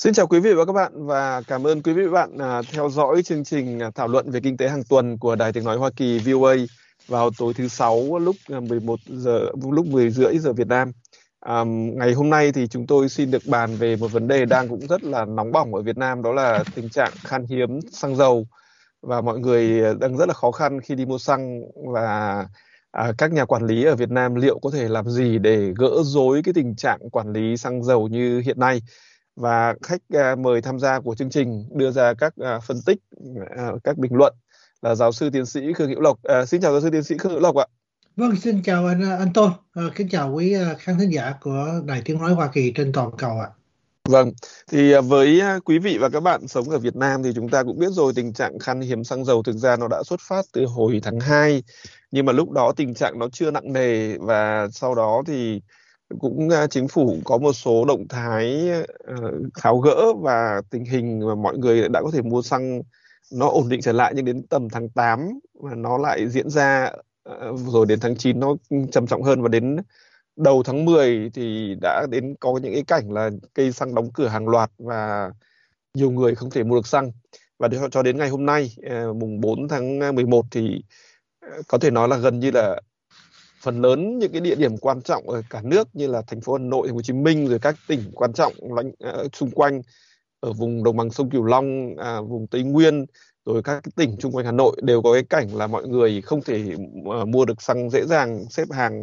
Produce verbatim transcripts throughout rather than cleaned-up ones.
Xin chào quý vị và các bạn và cảm ơn quý vị và bạn à, theo dõi chương trình à, thảo luận về kinh tế hàng tuần của Đài Tiếng nói Hoa Kỳ V O A vào tối thứ sáu lúc à, mười một giờ lúc mười rưỡi giờ Việt Nam. À, ngày hôm nay thì chúng tôi xin được bàn về một vấn đề đang cũng rất là nóng bỏng ở Việt Nam, đó là tình trạng khan hiếm xăng dầu và mọi người đang rất là khó khăn khi đi mua xăng, và à, các nhà quản lý ở Việt Nam liệu có thể làm gì để gỡ rối cái tình trạng quản lý xăng dầu như hiện nay. Và khách à, mời tham gia của chương trình đưa ra các à, phân tích, à, các bình luận là giáo sư tiến sĩ Khương Hữu Lộc. À, xin chào giáo sư tiến sĩ Khương Hữu Lộc ạ. Vâng, xin chào anh anh Tôn, à, kính chào quý khán thính giả của Đài Tiếng nói Hoa Kỳ trên toàn cầu ạ. Vâng, thì à, với à, quý vị và các bạn sống ở Việt Nam thì chúng ta cũng biết rồi, tình trạng khan hiếm xăng dầu thực ra nó đã xuất phát từ hồi tháng hai, nhưng mà lúc đó tình trạng nó chưa nặng nề, và sau đó thì cũng uh, chính phủ có một số động thái uh, tháo gỡ và tình hình mà mọi người đã có thể mua xăng nó ổn định trở lại. Nhưng đến tầm tháng tám mà nó lại diễn ra, uh, rồi đến tháng chín nó trầm trọng hơn, và đến đầu tháng mười thì đã đến có những cái cảnh là cây xăng đóng cửa hàng loạt và nhiều người không thể mua được xăng. Và cho đến ngày hôm nay, uh, mùng bốn tháng mười một thì uh, có thể nói là gần như là phần lớn những cái địa điểm quan trọng ở cả nước như là thành phố Hà Nội, thành phố Hồ Chí Minh, rồi các tỉnh quan trọng lãnh uh, xung quanh ở vùng đồng bằng sông Cửu Long, uh, vùng Tây Nguyên, rồi các cái tỉnh xung quanh Hà Nội đều có cái cảnh là mọi người không thể uh, mua được xăng dễ dàng, xếp hàng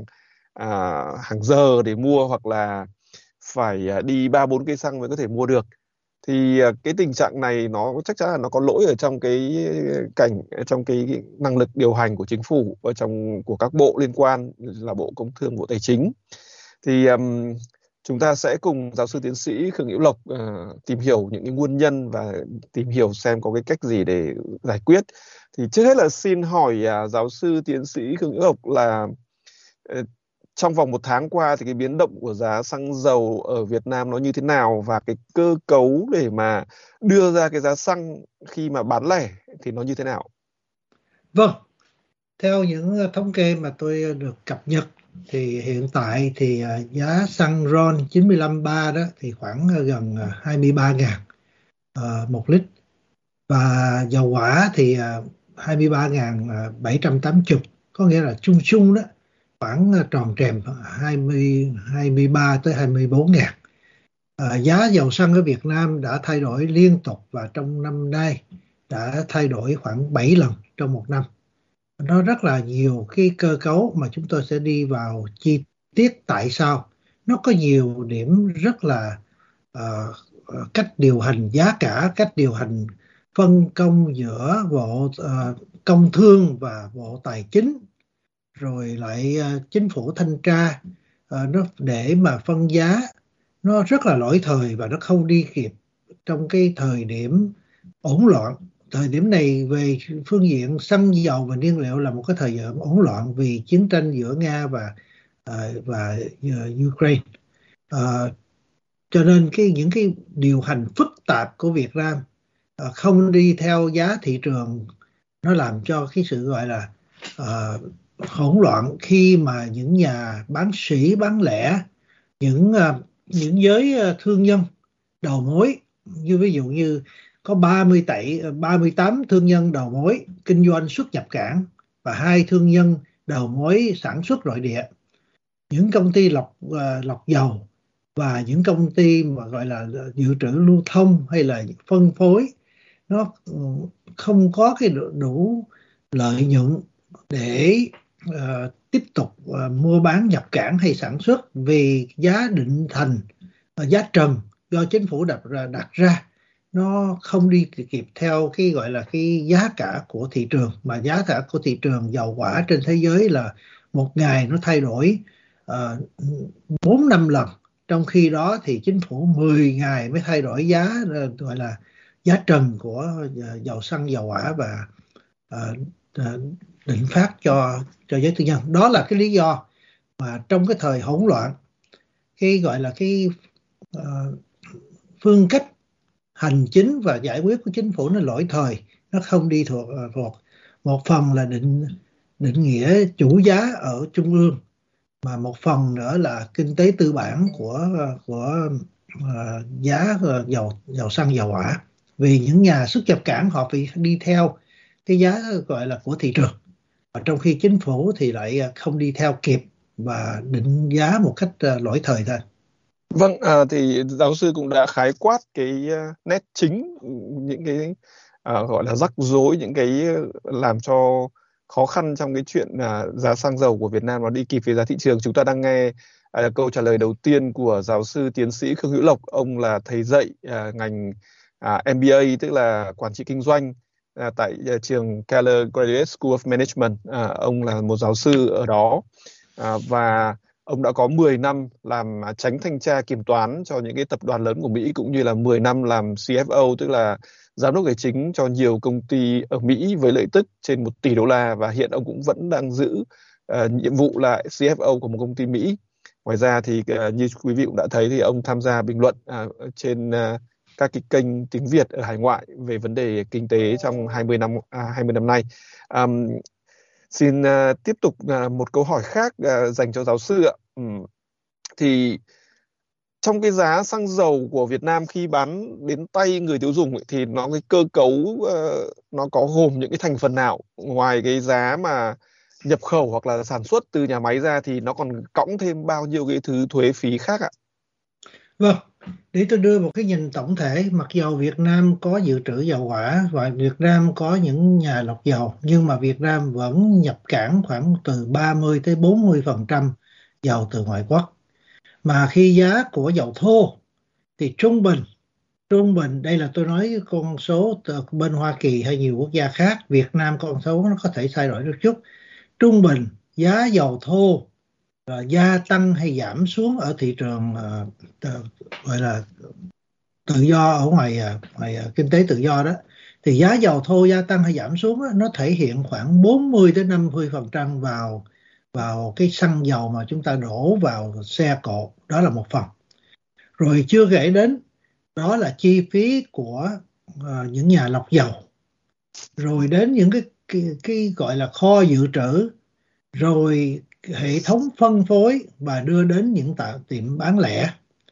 uh, hàng giờ để mua, hoặc là phải uh, đi ba bốn cây xăng mới có thể mua được. Thì cái tình trạng này nó chắc chắn là nó có lỗi ở trong cái cảnh, trong cái năng lực điều hành của chính phủ và trong của các bộ liên quan là Bộ Công Thương, Bộ Tài chính. Thì um, chúng ta sẽ cùng giáo sư tiến sĩ Khương Hữu Lộc uh, tìm hiểu những cái nguyên nhân và tìm hiểu xem có cái cách gì để giải quyết. Thì trước hết là xin hỏi uh, giáo sư tiến sĩ Khương Hữu Lộc là uh, trong vòng một tháng qua thì cái biến động của giá xăng dầu ở Việt Nam nó như thế nào, và cái cơ cấu để mà đưa ra cái giá xăng khi mà bán lẻ thì nó như thế nào? Vâng, theo những thống kê mà tôi được cập nhật thì hiện tại thì giá xăng RON chín mươi lăm ba đó thì khoảng gần hai mươi ba ngàn uh, một lít, và dầu hỏa thì hai mươi ba nghìn bảy trăm tám mươi, có nghĩa là chung chung đó khoảng tròn trèm hai mươi, hai mươi ba tới hai mươi bốn ngàn. À, giá dầu xăng ở Việt Nam đã thay đổi liên tục, và trong năm nay đã thay đổi khoảng bảy lần trong một năm. Nó rất là nhiều cái cơ cấu mà chúng tôi sẽ đi vào chi tiết tại sao. Nó có nhiều điểm rất là uh, cách điều hành giá cả, cách điều hành phân công giữa Bộ uh, Công Thương và Bộ Tài chính, rồi lại uh, chính phủ thanh tra, uh, nó để mà phân giá nó rất là lỗi thời và nó không đi kịp trong cái thời điểm hỗn loạn. Thời điểm này về phương diện xăng dầu và nhiên liệu là một cái thời gian hỗn loạn vì chiến tranh giữa Nga và uh, và uh, Ukraine. Uh, cho nên cái những cái điều hành phức tạp của Việt Nam uh, không đi theo giá thị trường, nó làm cho cái sự gọi là uh, hỗn loạn khi mà những nhà bán sỉ, bán lẻ, những uh, những giới uh, thương nhân đầu mối, như ví dụ như có ba mươi tẩy, ba mươi tám thương nhân đầu mối kinh doanh xuất nhập cảng và hai thương nhân đầu mối sản xuất nội địa, những công ty lọc uh, lọc dầu và những công ty mà gọi là dự trữ lưu thông hay là phân phối, nó không có cái đủ, đủ lợi nhuận để uh, tiếp tục uh, mua bán nhập cảng hay sản xuất, vì giá định thành, uh, giá trần do chính phủ đặt ra, đặt ra nó không đi kịp theo cái gọi là cái giá cả của thị trường. Mà giá cả của thị trường dầu hỏa trên thế giới là một ngày nó thay đổi bốn uh, năm lần, trong khi đó thì chính phủ mười ngày mới thay đổi giá, uh, gọi là giá trần của uh, dầu xăng, dầu hỏa và uh, uh, định phát cho cho giới tư nhân. Đó là cái lý do mà trong cái thời hỗn loạn, cái gọi là cái uh, phương cách hành chính và giải quyết của chính phủ nó lỗi thời, nó không đi thuộc thuộc một phần là định định nghĩa chủ giá ở trung ương, mà một phần nữa là kinh tế tư bản của của uh, giá uh, dầu dầu xăng dầu hỏa, vì những nhà xuất nhập cảng họ phải đi theo cái giá gọi là của thị trường, và trong khi chính phủ thì lại không đi theo kịp và định giá một cách uh, lỗi thời thôi. Vâng, à, thì giáo sư cũng đã khái quát cái uh, nét chính, những cái uh, gọi là rắc rối, những cái làm cho khó khăn trong cái chuyện uh, giá xăng dầu của Việt Nam nó đi kịp với giá thị trường. Chúng ta đang nghe uh, câu trả lời đầu tiên của giáo sư tiến sĩ Khương Hữu Lộc. Ông là thầy dạy uh, ngành uh, em bê a, tức là quản trị kinh doanh uh, tại uh, trường Keller Graduate School of Management. Uh, ông là một giáo sư ở đó uh, và ông đã có mười năm làm chánh thanh tra kiểm toán cho những cái tập đoàn lớn của Mỹ, cũng như là mười năm làm xê ép ô, tức là giám đốc tài chính cho nhiều công ty ở Mỹ với lợi tức trên một tỷ đô la, và hiện ông cũng vẫn đang giữ uh, nhiệm vụ là xê ép ô của một công ty Mỹ. Ngoài ra thì uh, như quý vị cũng đã thấy thì ông tham gia bình luận uh, trên uh, các cái kênh tiếng Việt ở hải ngoại về vấn đề kinh tế trong hai mươi năm, uh, hai mươi năm nay. Um, Xin uh, tiếp tục uh, một câu hỏi khác uh, dành cho giáo sư ạ. Ừm, Thì trong cái giá xăng dầu của Việt Nam khi bán đến tay người tiêu dùng ấy, thì nó cái cơ cấu uh, nó có gồm những cái thành phần nào? Ngoài cái giá mà nhập khẩu hoặc là sản xuất từ nhà máy ra thì nó còn cõng thêm bao nhiêu cái thứ thuế phí khác ạ? Vâng, để tôi đưa một cái nhìn tổng thể, mặc dầu Việt Nam có dự trữ dầu hỏa và Việt Nam có những nhà lọc dầu, nhưng mà Việt Nam vẫn nhập cảng khoảng từ ba mươi tới bốn mươi phần trăm dầu từ ngoại quốc. Mà khi giá của dầu thô thì trung bình, trung bình đây là tôi nói con số từ bên Hoa Kỳ hay nhiều quốc gia khác, Việt Nam con số nó có thể thay đổi được chút. Trung bình giá dầu thô uh, gia tăng hay giảm xuống ở thị trường uh, uh, gọi là tự do ở ngoài uh, ngoài uh, kinh tế tự do đó, thì giá dầu thô gia tăng hay giảm xuống đó, nó thể hiện khoảng bốn mươi đến năm mươi phần trăm vào vào cái xăng dầu mà chúng ta đổ vào xe cộ. Đó là một phần. Rồi chưa kể đến đó là chi phí của uh, những nhà lọc dầu, rồi đến những cái, cái cái gọi là kho dự trữ, rồi hệ thống phân phối và đưa đến những tạ, tiệm bán lẻ.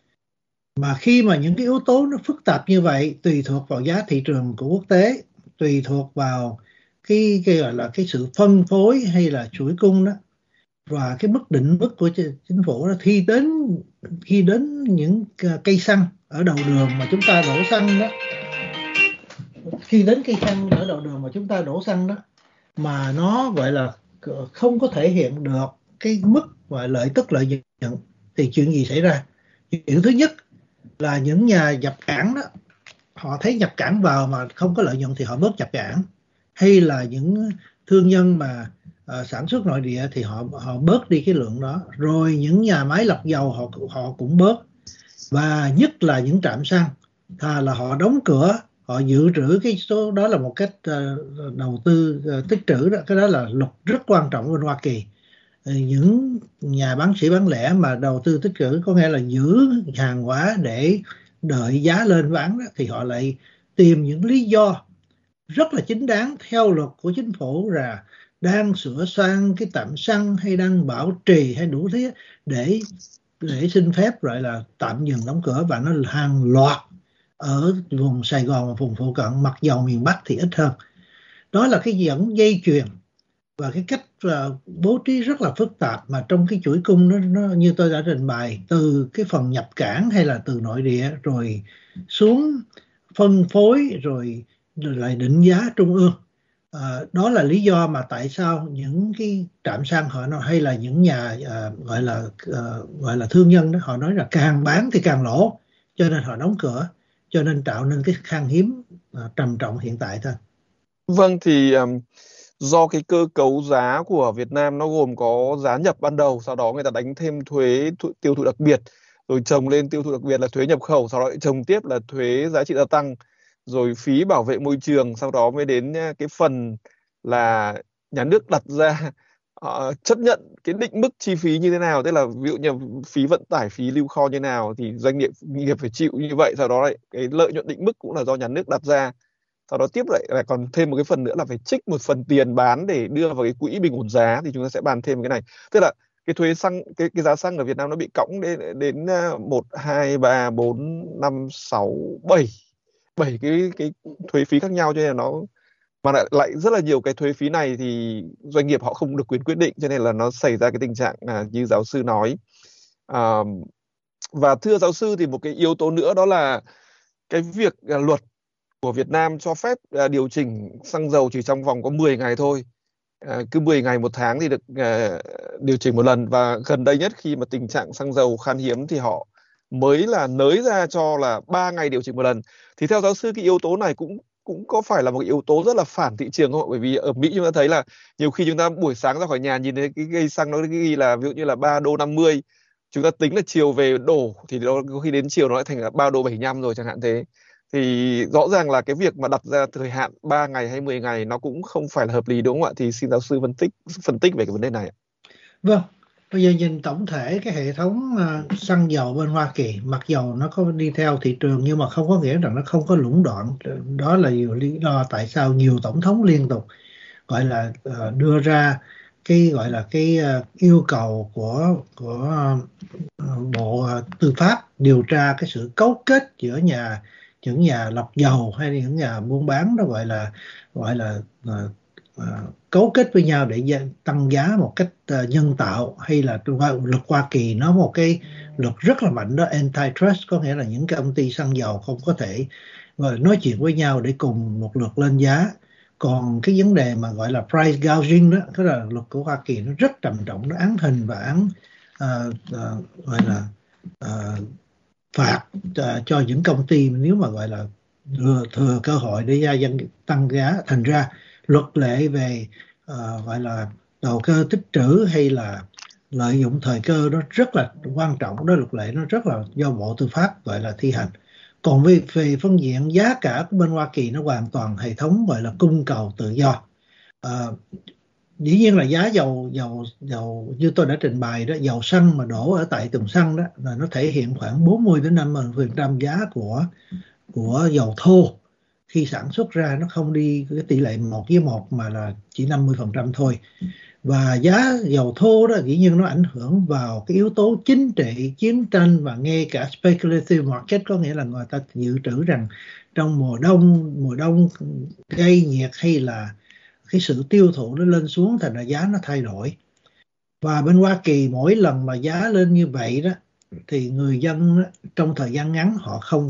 Mà khi mà những cái yếu tố nó phức tạp như vậy, tùy thuộc vào giá thị trường của quốc tế, tùy thuộc vào cái, cái gọi là cái sự phân phối hay là chuỗi cung đó, và cái mức định mức của chính phủ đó, khi đến khi đến những cây xăng ở đầu đường mà chúng ta đổ xăng đó, khi đến cây xăng ở đầu đường mà chúng ta đổ xăng đó mà nó gọi là không có thể hiện được cái mức và lợi tức lợi nhuận, thì chuyện gì xảy ra? Chuyện thứ nhất là những nhà nhập cảng đó, họ thấy nhập cảng vào mà không có lợi nhuận thì họ bớt nhập cảng, hay là những thương nhân mà uh, sản xuất nội địa thì họ họ bớt đi cái lượng đó, rồi những nhà máy lọc dầu họ họ cũng bớt, và nhất là những trạm xăng, thà là họ đóng cửa, họ dự trữ cái số đó là một cách uh, đầu tư uh, tích trữ đó. Cái đó là luật rất quan trọng bên Hoa Kỳ. Uh, những nhà bán sỉ bán lẻ mà đầu tư tích trữ, có nghĩa là giữ hàng hóa để đợi giá lên bán đó, thì họ lại tìm những lý do rất là chính đáng theo luật của chính phủ, là đang sửa sang cái trạm xăng hay đang bảo trì hay đủ thứ để để xin phép gọi là tạm dừng đóng cửa, và nó là hàng loạt ở vùng Sài Gòn và vùng phụ cận, mặc dầu miền Bắc thì ít hơn. Đó là cái dẫn dây chuyền và cái cách uh, bố trí rất là phức tạp, mà trong cái chuỗi cung nó, nó như tôi đã trình bày, từ cái phần nhập cảng hay là từ nội địa rồi xuống phân phối, rồi, rồi lại định giá trung ương. À, đó là lý do mà tại sao những cái trạm xăng họ nói, hay là những nhà uh, gọi là uh, gọi là thương nhân đó, họ nói là càng bán thì càng lỗ, cho nên họ đóng cửa, cho nên tạo nên cái khan hiếm uh, trầm trọng hiện tại thôi. Vâng, thì um, do cái cơ cấu giá của Việt Nam nó gồm có giá nhập ban đầu, sau đó người ta đánh thêm thuế thu, tiêu thụ đặc biệt, rồi chồng lên tiêu thụ đặc biệt là thuế nhập khẩu, sau đó lại chồng tiếp là thuế giá trị gia tăng, rồi phí bảo vệ môi trường, sau đó mới đến cái phần là nhà nước đặt ra uh, chấp nhận cái định mức chi phí như thế nào, tức là ví dụ như phí vận tải, phí lưu kho như nào thì doanh nghiệp nghiệp phải chịu như vậy, sau đó lại cái lợi nhuận định mức cũng là do nhà nước đặt ra. Sau đó tiếp lại là còn thêm một cái phần nữa là phải trích một phần tiền bán để đưa vào cái quỹ bình ổn giá, thì chúng ta sẽ bàn thêm cái này. Tức là cái thuế xăng, cái cái giá xăng ở Việt Nam nó bị cõng đến đến một hai ba bốn năm sáu bảy bảy cái cái thuế phí khác nhau, cho nên là nó mà lại, lại rất là nhiều cái thuế phí này thì doanh nghiệp họ không được quyền quyết định, cho nên là nó xảy ra cái tình trạng à, như giáo sư nói. À, và thưa giáo sư, thì một cái yếu tố nữa đó là cái việc à, luật của Việt Nam cho phép à, điều chỉnh xăng dầu chỉ trong vòng có mười ngày thôi. À, cứ mười ngày một tháng thì được à, điều chỉnh một lần, và gần đây nhất khi mà tình trạng xăng dầu khan hiếm thì họ mới là nới ra cho là ba ngày điều chỉnh một lần. Thì theo giáo sư, cái yếu tố này cũng cũng có phải là một yếu tố rất là phản thị trường không? Bởi vì ở Mỹ chúng ta thấy là nhiều khi chúng ta buổi sáng ra khỏi nhà nhìn thấy cái cây xăng nó ghi là ví dụ như là ba đô năm mươi, chúng ta tính là chiều về đổ thì nó có khi đến chiều nó lại thành là ba đô bảy mươi lăm rồi chẳng hạn thế. Thì rõ ràng là cái việc mà đặt ra thời hạn ba ngày hay mười ngày nó cũng không phải là hợp lý, đúng không ạ? Thì xin giáo sư phân tích phân tích về cái vấn đề này ạ. Vâng, bây giờ nhìn tổng thể cái hệ thống uh, xăng dầu bên Hoa Kỳ, mặc dầu nó có đi theo thị trường nhưng mà không có nghĩa rằng nó không có lũng đoạn. Đó là lý do tại sao nhiều tổng thống liên tục gọi là uh, đưa ra cái gọi là cái uh, yêu cầu của của uh, Bộ Tư pháp điều tra cái sự cấu kết giữa nhà những nhà lọc dầu hay những nhà buôn bán, đó gọi là gọi là uh, uh, cấu kết với nhau để tăng giá một cách uh, nhân tạo, hay là luật Hoa Kỳ nó một cái luật rất là mạnh đó, antitrust, có nghĩa là những cái công ty xăng dầu không có thể gọi nói chuyện với nhau để cùng một lượt lên giá. Còn cái vấn đề mà gọi là price gouging đó, tức là luật của Hoa Kỳ nó rất trầm trọng, nó án hình và án uh, uh, gọi là uh, phạt uh, cho những công ty nếu mà gọi là thừa, thừa cơ hội để gia dân tăng giá. Thành ra luật lệ về uh, gọi là đầu cơ tích trữ hay là lợi dụng thời cơ đó rất là quan trọng đó, luật lệ nó rất là do Bộ Tư pháp gọi là thi hành. Còn về, về phương diện giá cả của bên Hoa Kỳ nó hoàn toàn hệ thống gọi là cung cầu tự do. À, dĩ nhiên là giá dầu dầu dầu như tôi đã trình bày đó, dầu xăng mà đổ ở tại thùng xăng đó là nó thể hiện khoảng bốn mươi đến năm mươi phần trăm giá của của dầu thô khi sản xuất ra, nó không đi cái tỷ lệ một với một mà là chỉ năm mươi phần trăm thôi. Và giá dầu thô đó dĩ nhiên nó ảnh hưởng vào cái yếu tố chính trị, chiến tranh và ngay cả speculative market, có nghĩa là người ta dự trữ rằng trong mùa đông mùa đông gây nhiệt hay là cái sự tiêu thụ nó lên xuống, thành ra giá nó thay đổi. Và bên Hoa Kỳ mỗi lần mà giá lên như vậy đó thì người dân đó, trong thời gian ngắn họ không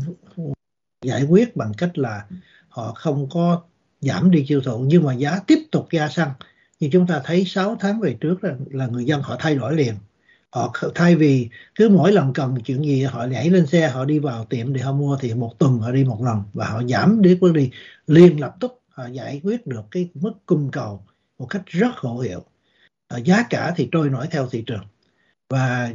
giải quyết bằng cách là họ không có giảm đi tiêu thụ, nhưng mà giá tiếp tục gia tăng. Như chúng ta thấy sáu tháng về trước là, là người dân họ thay đổi liền. Họ thay vì cứ mỗi lần cần chuyện gì họ nhảy lên xe, họ đi vào tiệm để họ mua, thì một tuần họ đi một lần và họ giảm đi bước đi liền lập tức, họ giải quyết được cái mức cung cầu một cách rất hữu hiệu. À, giá cả thì trôi nổi theo thị trường, và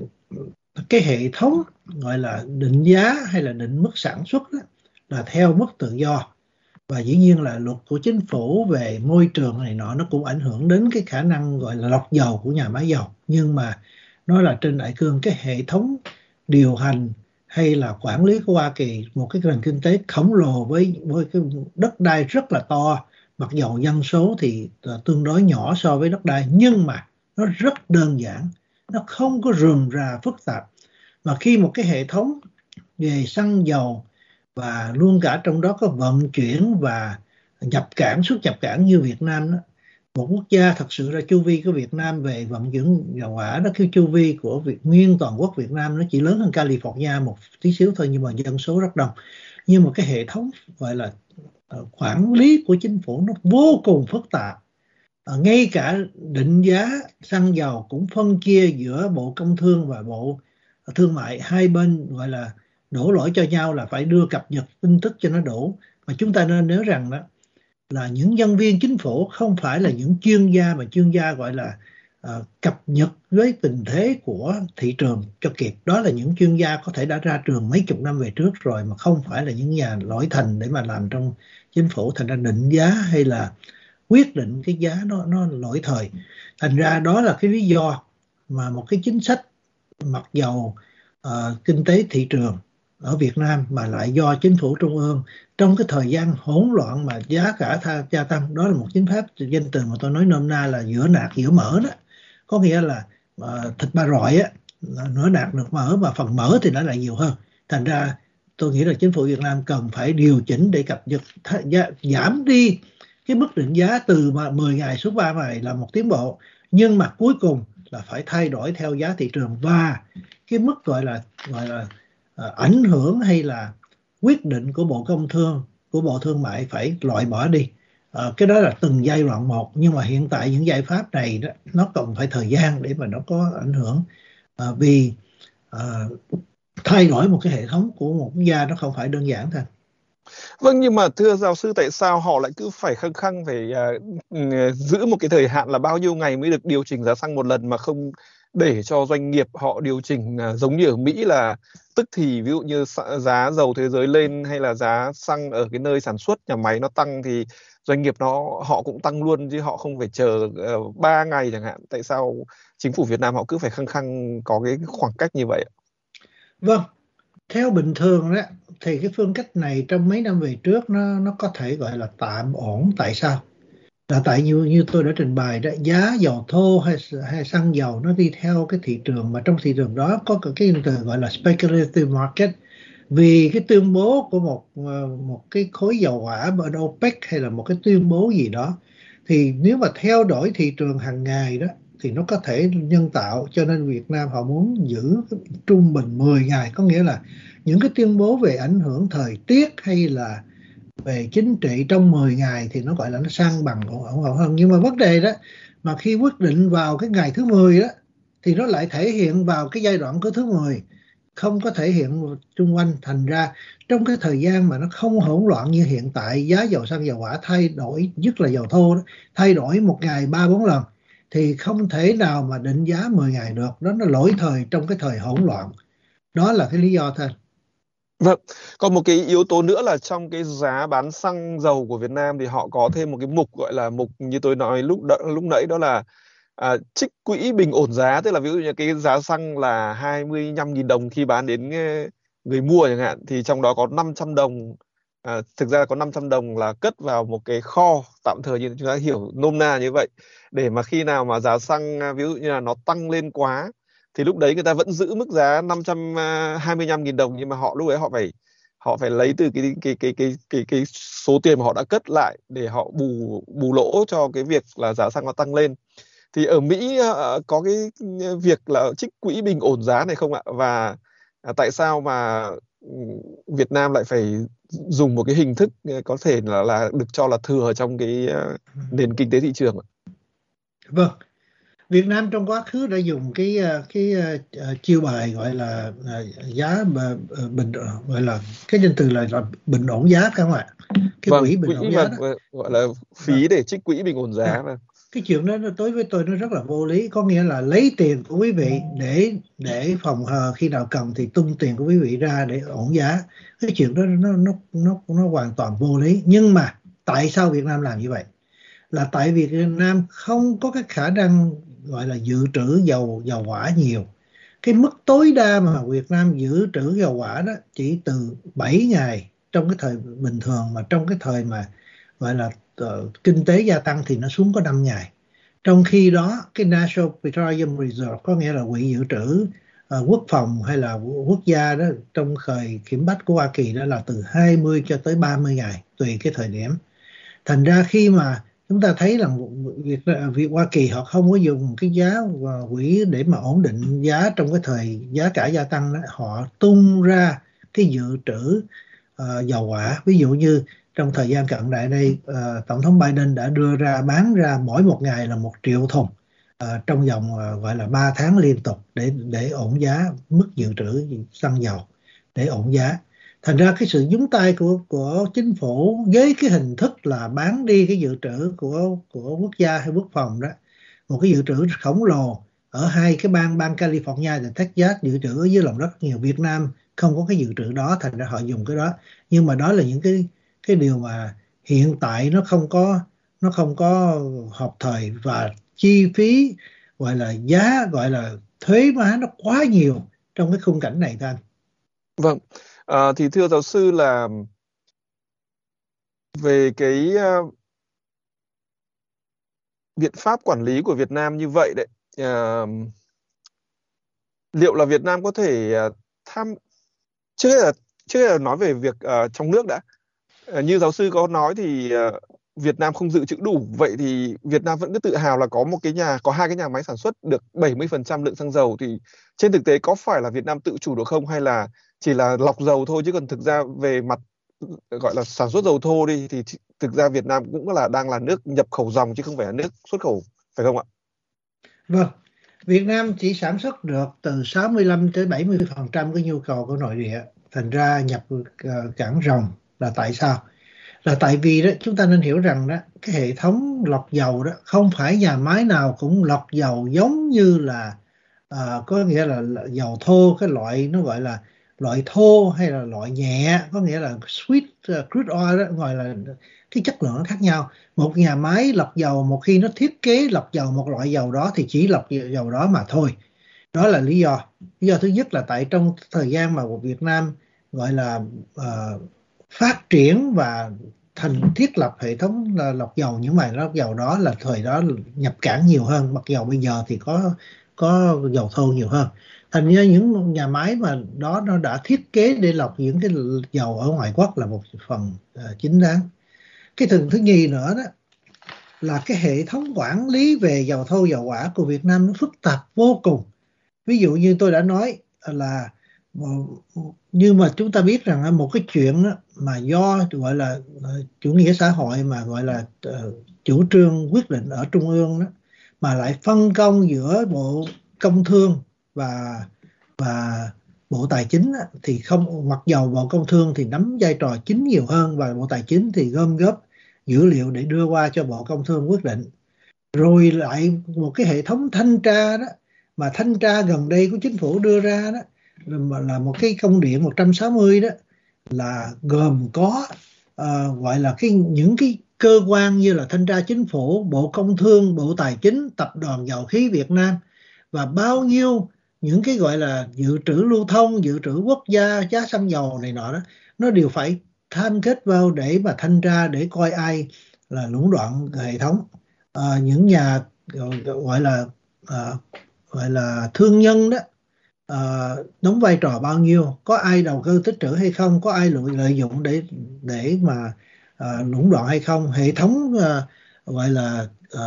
cái hệ thống gọi là định giá hay là định mức sản xuất đó, là theo mức tự do. Và dĩ nhiên là luật của chính phủ về môi trường này nọ nó cũng ảnh hưởng đến cái khả năng gọi là lọc dầu của nhà máy dầu. Nhưng mà nó là trên đại cương, cái hệ thống điều hành hay là quản lý của Hoa Kỳ, một cái nền kinh tế khổng lồ với, với cái đất đai rất là to, mặc dầu dân số thì tương đối nhỏ so với đất đai, nhưng mà nó rất đơn giản, nó không có rườm rà phức tạp. Mà khi một cái hệ thống về xăng dầu và luôn cả trong đó có vận chuyển và nhập cảng, xuất nhập cảng như Việt Nam đó, một quốc gia thật sự là chu vi của Việt Nam về vận chuyển dầu hỏa đó, cái chu vi của Việt nguyên toàn quốc Việt Nam nó chỉ lớn hơn California một tí xíu thôi, nhưng mà dân số rất đông. Nhưng mà cái hệ thống gọi là quản lý của chính phủ nó vô cùng phức tạp. À, ngay cả định giá xăng dầu cũng phân chia giữa Bộ Công Thương và Bộ Thương mại, hai bên gọi là đổ lỗi cho nhau là phải đưa cập nhật tin tức cho nó đủ. Mà chúng ta nên nhớ rằng đó là những nhân viên chính phủ không phải là những chuyên gia, mà chuyên gia gọi là uh, cập nhật với tình thế của thị trường cho kịp. Đó là những chuyên gia có thể đã ra trường mấy chục năm về trước rồi, mà không phải là những nhà lỗi thành để mà làm trong chính phủ. Thành ra định giá hay là quyết định cái giá nó nó lỗi thời. Thành ra đó là cái lý do mà một cái chính sách mặc dầu uh, kinh tế thị trường ở Việt Nam mà lại do chính phủ trung ương trong cái thời gian hỗn loạn mà giá cả tha, gia tăng, đó là một chính pháp danh từ mà tôi nói nôm na là giữa nạc giữa mỡ đó. Có nghĩa là uh, thịt ba rọi á, nó đạt được mỡ, và phần mỡ thì nó lại nhiều hơn. Thành ra tôi nghĩ là chính phủ Việt Nam cần phải điều chỉnh để cập nhật th- giảm đi cái mức định giá từ mười ngày xuống ba ngày là một tiến bộ, nhưng mà cuối cùng là phải thay đổi theo giá thị trường, và cái mức gọi là gọi là uh, ảnh hưởng hay là quyết định của Bộ Công Thương, của Bộ Thương mại phải loại bỏ đi. Ờ, cái đó là từng giai đoạn một, nhưng mà hiện tại những giải pháp này đó nó cần phải thời gian để mà nó có ảnh hưởng. Ờ, vì ờ, thay đổi một cái hệ thống của một quốc gia nó không phải đơn giản thôi. Vâng, nhưng mà thưa giáo sư, tại sao họ lại cứ phải khăng khăng phải uh, giữ một cái thời hạn là bao nhiêu ngày mới được điều chỉnh giá xăng một lần, mà không để cho doanh nghiệp họ điều chỉnh uh, giống như ở Mỹ là tức thì, ví dụ như giá dầu thế giới lên hay là giá xăng ở cái nơi sản xuất nhà máy nó tăng thì doanh nghiệp nó họ cũng tăng luôn, chứ họ không phải chờ uh, ba ngày chẳng hạn. Tại sao chính phủ Việt Nam họ cứ phải khăng khăng có cái khoảng cách như vậy? Vâng, theo bình thường đó thì cái phương cách này trong mấy năm về trước nó nó có thể gọi là tạm ổn. Tại sao? Là tại như như tôi đã trình bày đó, giá dầu thô hay hay xăng dầu nó đi theo cái thị trường, mà trong thị trường đó có cái từ gọi là speculative market. Vì cái tuyên bố của một ờ, một cái khối dầu hỏa bên OPEC hay là một cái tuyên bố gì đó, thì nếu mà theo dõi thị trường hàng ngày đó thì nó có thể nhân tạo. Cho nên Việt Nam họ muốn giữ trung bình mười ngày, có nghĩa là những cái tuyên bố về ảnh hưởng thời tiết hay là về chính trị trong mười ngày thì nó gọi là nó sang bằng, ổn ổn hơn. Nhưng mà vấn đề đó, mà khi quyết định vào cái ngày thứ mười đó thì nó lại thể hiện vào cái giai đoạn của thứ mười, không có thể hiện chung quanh. Thành ra trong cái thời gian mà nó không hỗn loạn như hiện tại, giá dầu xăng dầu hỏa thay đổi, nhất là dầu thô đó, thay đổi một ngày ba bốn lần, thì không thể nào mà định giá mười ngày được. Đó nó lỗi thời trong cái thời hỗn loạn. Đó là cái lý do thôi. Vâng, còn một cái yếu tố nữa là trong cái giá bán xăng dầu của Việt Nam thì họ có thêm một cái mục gọi là mục như tôi nói lúc đ lúc nãy, đó là à, trích quỹ bình ổn giá. Tức là ví dụ như cái giá xăng là hai mươi lăm nghìn đồng khi bán đến ờ, người mua chẳng hạn, thì trong đó có năm trăm đồng, à, thực ra là có năm trăm đồng là cất vào một cái kho tạm thời, như chúng ta hiểu nôm na như vậy, để mà khi nào mà giá xăng à, ví dụ như là nó tăng lên quá thì lúc đấy người ta vẫn giữ mức giá năm trăm hai mươi lăm nghìn đồng, nhưng mà họ lúc đấy họ phải họ phải lấy từ cái cái cái cái cái cái số tiền mà họ đã cất lại để họ bù bù lỗ cho cái việc là giá xăng nó tăng lên. Thì ở Mỹ ờ, có cái việc là trích quỹ bình ổn giá này không ạ? Và à, tại sao mà ừ, Việt Nam lại phải dùng một cái hình thức ờ, có thể là là được cho là thừa trong cái ờ, nền kinh tế thị trường ạ? Vâng, Việt Nam trong quá khứ đã dùng cái ờ, cái ờ, ờ, chiêu bài gọi là ờ, giá mà, ờ, bình ờ, gọi là cái danh từ là, là bình ổn giá, phải không ạ? Cái Vâng, quỹ bình quỹ ổn mà giá đó. gọi là Vâng. phí để trích quỹ bình ổn giá À, mà. cái chuyện đó nó đối với tôi nó rất là vô lý. Có nghĩa là lấy tiền của quý vị để để phòng hờ, khi nào cần thì tung tiền của quý vị ra để ổn giá. Cái chuyện đó nó nó nó nó hoàn toàn vô lý. Nhưng mà tại sao Việt Nam làm như vậy? Là tại vì Việt Nam không có cái khả năng gọi là dự trữ dầu dầu hỏa nhiều. Cái mức tối đa mà Việt Nam dự trữ dầu hỏa đó chỉ từ bảy ngày trong cái thời bình thường, mà trong cái thời mà gọi là ờ, kinh tế gia tăng thì nó xuống có năm ngày. Trong khi đó cái National Petroleum Reserve, có nghĩa là quỹ dự trữ ờ, quốc phòng hay là quốc gia đó, trong thời kiểm bách của Hoa Kỳ đó là từ hai mươi cho tới ba mươi ngày tùy cái thời điểm. Thành ra khi mà chúng ta thấy là việc việc Hoa Kỳ họ không có dùng cái giá và quỹ để mà ổn định giá trong cái thời giá cả gia tăng đó, họ tung ra cái dự trữ ờ, dầu hỏa. Ví dụ như trong thời gian cận đại đây, ờ, tổng thống Biden đã đưa ra bán ra mỗi một ngày là một triệu thùng ờ, trong vòng ờ, gọi là ba tháng liên tục, để để ổn giá mức dự trữ xăng dầu, để ổn giá. Thành ra cái sự nhúng tay của của chính phủ với cái hình thức là bán đi cái dự trữ của của quốc gia hay quốc phòng đó, một cái dự trữ khổng lồ ở hai cái bang bang California và Texas, dự trữ ở dưới lòng đất nhiều. Việt Nam không có cái dự trữ đó, thành ra họ dùng cái đó. Nhưng mà đó là những cái cái điều mà hiện tại nó không có nó không có hợp thời, và chi phí gọi là giá, gọi là thuế má nó quá nhiều trong cái khung cảnh này thôi. Vâng, à, thì thưa giáo sư là về cái ờ, biện pháp quản lý của Việt Nam như vậy đấy, ờ, liệu là Việt Nam có thể uh, tham trước hết là trước hết là nói về việc uh, trong nước đã. Uh, như giáo sư có nói thì uh, Việt Nam không dự trữ đủ, vậy thì Việt Nam vẫn cứ tự hào là có một cái nhà có hai cái nhà máy sản xuất được bảy mươi phần trăm lượng xăng dầu, thì trên thực tế có phải là Việt Nam tự chủ được không, hay là chỉ là lọc dầu thôi, chứ còn thực ra về mặt gọi là sản xuất dầu thô đi thì thực ra Việt Nam cũng là đang là nước nhập khẩu ròng chứ không phải là nước xuất khẩu, phải không ạ? Vâng, Việt Nam chỉ sản xuất được từ sáu mươi lăm tới bảy mươi phần trăm cái nhu cầu của nội địa, thành ra nhập uh, cảng ròng. Là tại sao? Là tại vì đó, chúng ta nên hiểu rằng đó, cái hệ thống lọc dầu đó không phải nhà máy nào cũng lọc dầu giống như là uh, có nghĩa là, là dầu thô, cái loại nó gọi là loại thô hay là loại nhẹ, có nghĩa là sweet uh, crude oil đó, gọi là cái chất lượng nó khác nhau. Một nhà máy lọc dầu một khi nó thiết kế lọc dầu một loại dầu đó thì chỉ lọc dầu đó mà thôi. Đó là lý do. Lý do thứ nhất là tại trong thời gian mà Việt Nam gọi là uh, phát triển và thành thiết lập hệ thống lọc dầu, những mài lọc dầu đó là thời đó nhập cảng nhiều hơn, mặc dầu bây giờ thì có có dầu thô nhiều hơn. Thành ra những nhà máy mà đó nó đã thiết kế để lọc những cái dầu ở ngoại quốc là một phần uh, chính đáng. Cái thứ thứ nhì nữa đó là cái hệ thống quản lý về dầu thô dầu hỏa của Việt Nam nó phức tạp vô cùng. Ví dụ như tôi đã nói là, nhưng mà chúng ta biết rằng một cái chuyện mà do gọi là chủ nghĩa xã hội mà gọi là chủ trương quyết định ở trung ương đó, mà lại phân công giữa Bộ Công Thương và và Bộ Tài chính đó, thì không, mặc dầu Bộ Công Thương thì nắm vai trò chính nhiều hơn và Bộ Tài chính thì gom góp dữ liệu để đưa qua cho Bộ Công Thương quyết định. Rồi lại một cái hệ thống thanh tra đó, mà thanh tra gần đây của chính phủ đưa ra đó là một cái công điện một trăm sáu mươi đó, là gồm có uh, gọi là cái những cái cơ quan như là thanh tra chính phủ, Bộ Công Thương, Bộ Tài chính, Tập đoàn Dầu khí Việt Nam và bao nhiêu những cái gọi là dự trữ lưu thông, dự trữ quốc gia, giá xăng dầu này nọ đó, nó đều phải tham kết vào để mà thanh tra, để coi ai là lũng đoạn hệ thống. À, những nhà gọi là à, gọi là thương nhân đó, à, đóng vai trò bao nhiêu, có ai đầu cơ tích trữ hay không, có ai lợi, lợi dụng để để mà à, lũng đoạn hay không, hệ thống à, gọi là à,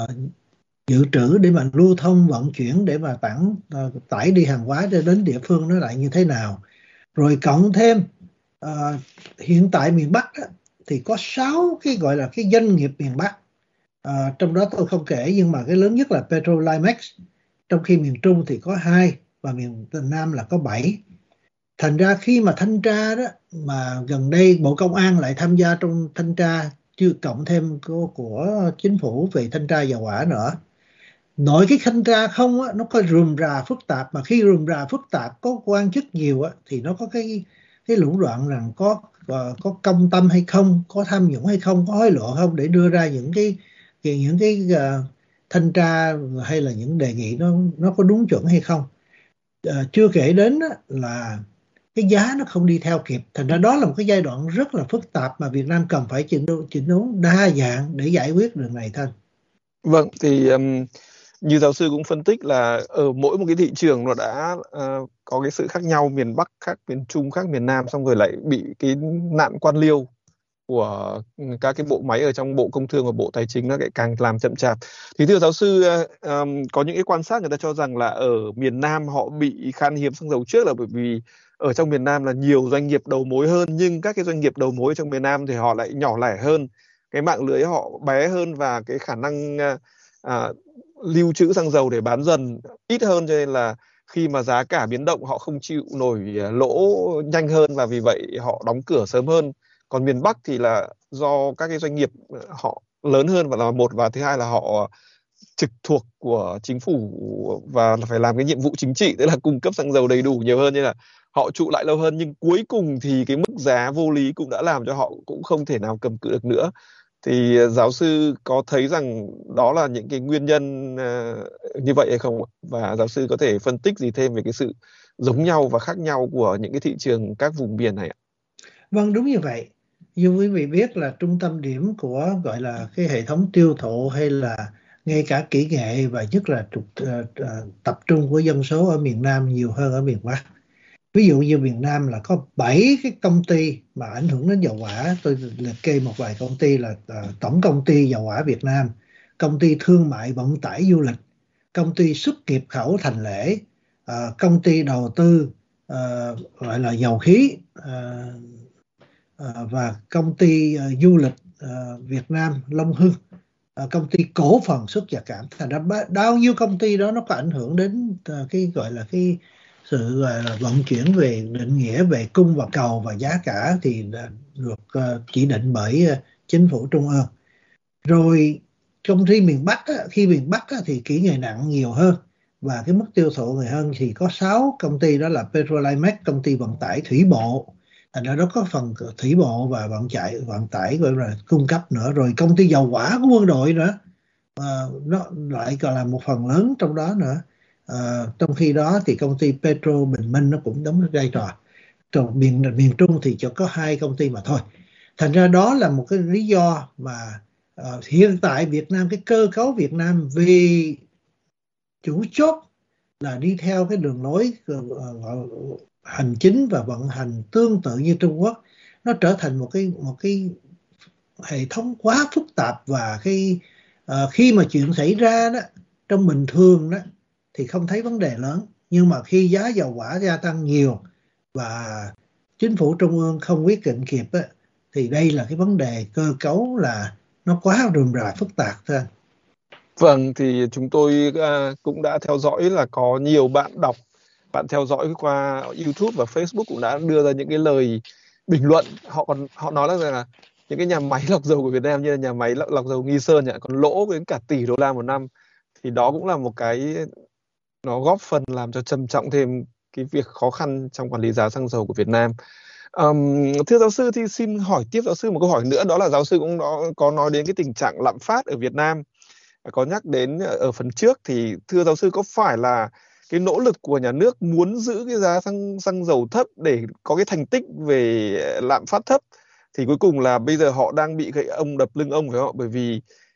dự trữ để mà lưu thông vận chuyển để mà tải à, tải đi hàng hóa đến địa phương nó lại như thế nào. Rồi cộng thêm à, hiện tại miền Bắc đó, thì có sáu cái gọi là cái doanh nghiệp miền Bắc. À, trong đó tôi không kể, nhưng mà cái lớn nhất là Petrolimex, trong khi miền Trung thì có hai và miền Nam là có bảy. Thành ra khi mà thanh tra đó, mà gần đây Bộ Công an lại tham gia trong thanh tra, chưa cộng thêm của, của chính phủ về thanh tra dầu hỏa nữa. Nội cái thanh tra không á, nó có rườm rà phức tạp, mà khi rườm rà phức tạp có quan chức nhiều á, thì nó có cái cái lũng đoạn rằng có uh, có công tâm hay không, có tham nhũng hay không, có hối lộ không, để đưa ra những cái những cái uh, thanh tra hay là những đề nghị nó nó có đúng chuẩn hay không. Uh, chưa kể đến á, là cái giá nó không đi theo kịp. Thành ra đó là một cái giai đoạn rất là phức tạp mà Việt Nam cần phải chỉnh đốn, chỉnh đốn đa dạng để giải quyết được này thôi. Vâng, thì um, như giáo sư cũng phân tích là ở mỗi một cái thị trường nó đã uh, có cái sự khác nhau, miền Bắc khác miền Trung khác miền Nam, xong rồi lại bị cái nạn quan liêu của các cái bộ máy ở trong Bộ Công Thương và Bộ Tài chính nó lại càng làm chậm chạp. Thì thưa giáo sư, um, có những cái quan sát người ta cho rằng là ở miền Nam họ bị khan hiếm xăng dầu trước là bởi vì ở trong miền Nam là nhiều doanh nghiệp đầu mối hơn, nhưng các cái doanh nghiệp đầu mối trong miền Nam thì họ lại nhỏ lẻ hơn, cái mạng lưới họ bé hơn và cái khả năng uh, uh, lưu trữ xăng dầu để bán dần ít hơn, cho nên là khi mà giá cả biến động họ không chịu nổi lỗ nhanh hơn và vì vậy họ đóng cửa sớm hơn. Còn miền Bắc thì là do các cái doanh nghiệp họ lớn hơn và là một, và thứ hai là họ trực thuộc của chính phủ và phải làm cái nhiệm vụ chính trị, tức là cung cấp xăng dầu đầy đủ nhiều hơn, nên là họ trụ lại lâu hơn, nhưng cuối cùng thì cái mức giá vô lý cũng đã làm cho họ cũng không thể nào cầm cự được nữa. Thì giáo sư có thấy rằng đó là những cái nguyên nhân uh, như vậy hay không? Và giáo sư có thể phân tích gì thêm về cái sự giống nhau và khác nhau của những cái thị trường các vùng miền này ạ? Vâng, đúng như vậy. Như quý vị biết là trung tâm điểm của gọi là cái hệ thống tiêu thụ hay là ngay cả kỹ nghệ và nhất là trục, uh, uh, tập trung của dân số ở miền Nam nhiều hơn ở miền Bắc. Ví dụ như miền Nam là có bảy cái công ty mà ảnh hưởng đến dầu hỏa. Tôi liệt kê một vài công ty là uh, Tổng Công ty Dầu hỏa Việt Nam, Công ty Thương mại Vận tải Du lịch, Công ty Xuất nhập khẩu Thành Lễ, uh, Công ty Đầu tư uh, gọi là dầu khí, uh, uh, và Công ty uh, Du lịch uh, Việt Nam Long Hưng, uh, Công ty Cổ phần Xuất nhập cảng. Thành ra bao nhiêu công ty đó nó có ảnh hưởng đến uh, cái gọi là cái sự gọi là vận chuyển về định nghĩa về cung và cầu và giá cả thì đã được uh, chỉ định bởi uh, chính phủ trung ương. Rồi trong khi miền Bắc á, khi miền Bắc á, thì kỹ nghệ nặng nhiều hơn và cái mức tiêu thụ người hơn thì có sáu công ty, đó là Petrolimex, công ty vận tải thủy bộ, thành ra đó có phần thủy bộ và vận tải vận tải gọi là cung cấp nữa. Rồi công ty dầu hỏa của quân đội nữa, à, nó lại còn là một phần lớn trong đó nữa. À, trong khi đó thì công ty Petro Bình Minh nó cũng đóng vai trò. Trong miền miền Trung thì chỉ có hai công ty mà thôi. Thành ra đó là một cái lý do mà uh, hiện tại Việt Nam, cái cơ cấu Việt Nam vì chủ chốt là đi theo cái đường lối uh, hành chính và vận hành tương tự như Trung Quốc, nó trở thành một cái một cái hệ thống quá phức tạp. Và cái uh, khi mà chuyện xảy ra đó trong bình thường đó thì không thấy vấn đề lớn, nhưng mà khi giá dầu hỏa gia tăng nhiều và chính phủ trung ương không quyết định kịp á, thì đây là cái vấn đề cơ cấu là nó quá rườm rà phức tạp thôi. Vâng, thì chúng tôi uh, cũng đã theo dõi là có nhiều bạn đọc, bạn theo dõi qua YouTube và Facebook cũng đã đưa ra những cái lời bình luận. Họ còn họ nói là, là những cái nhà máy lọc dầu của Việt Nam như là nhà máy lọc, lọc dầu Nghi Sơn nhỉ, còn lỗ đến cả tỷ đô la một năm. Thì đó cũng là một cái nó góp phần làm cho trầm trọng thêm cái việc khó khăn trong quản lý giá xăng dầu của Việt Nam. Um, thưa giáo sư, thì xin hỏi tiếp giáo sư một câu hỏi nữa, đó là giáo sư cũng đó, có nói đến cái tình trạng lạm phát ở Việt Nam, có nhắc đến ở phần trước. Thì thưa giáo sư, có phải là cái nỗ lực của nhà nước muốn giữ cái giá xăng xăng dầu thấp để có cái thành tích về lạm phát thấp, thì cuối cùng là bây giờ họ đang bị gậy ông đập lưng ông phải không? Bởi vì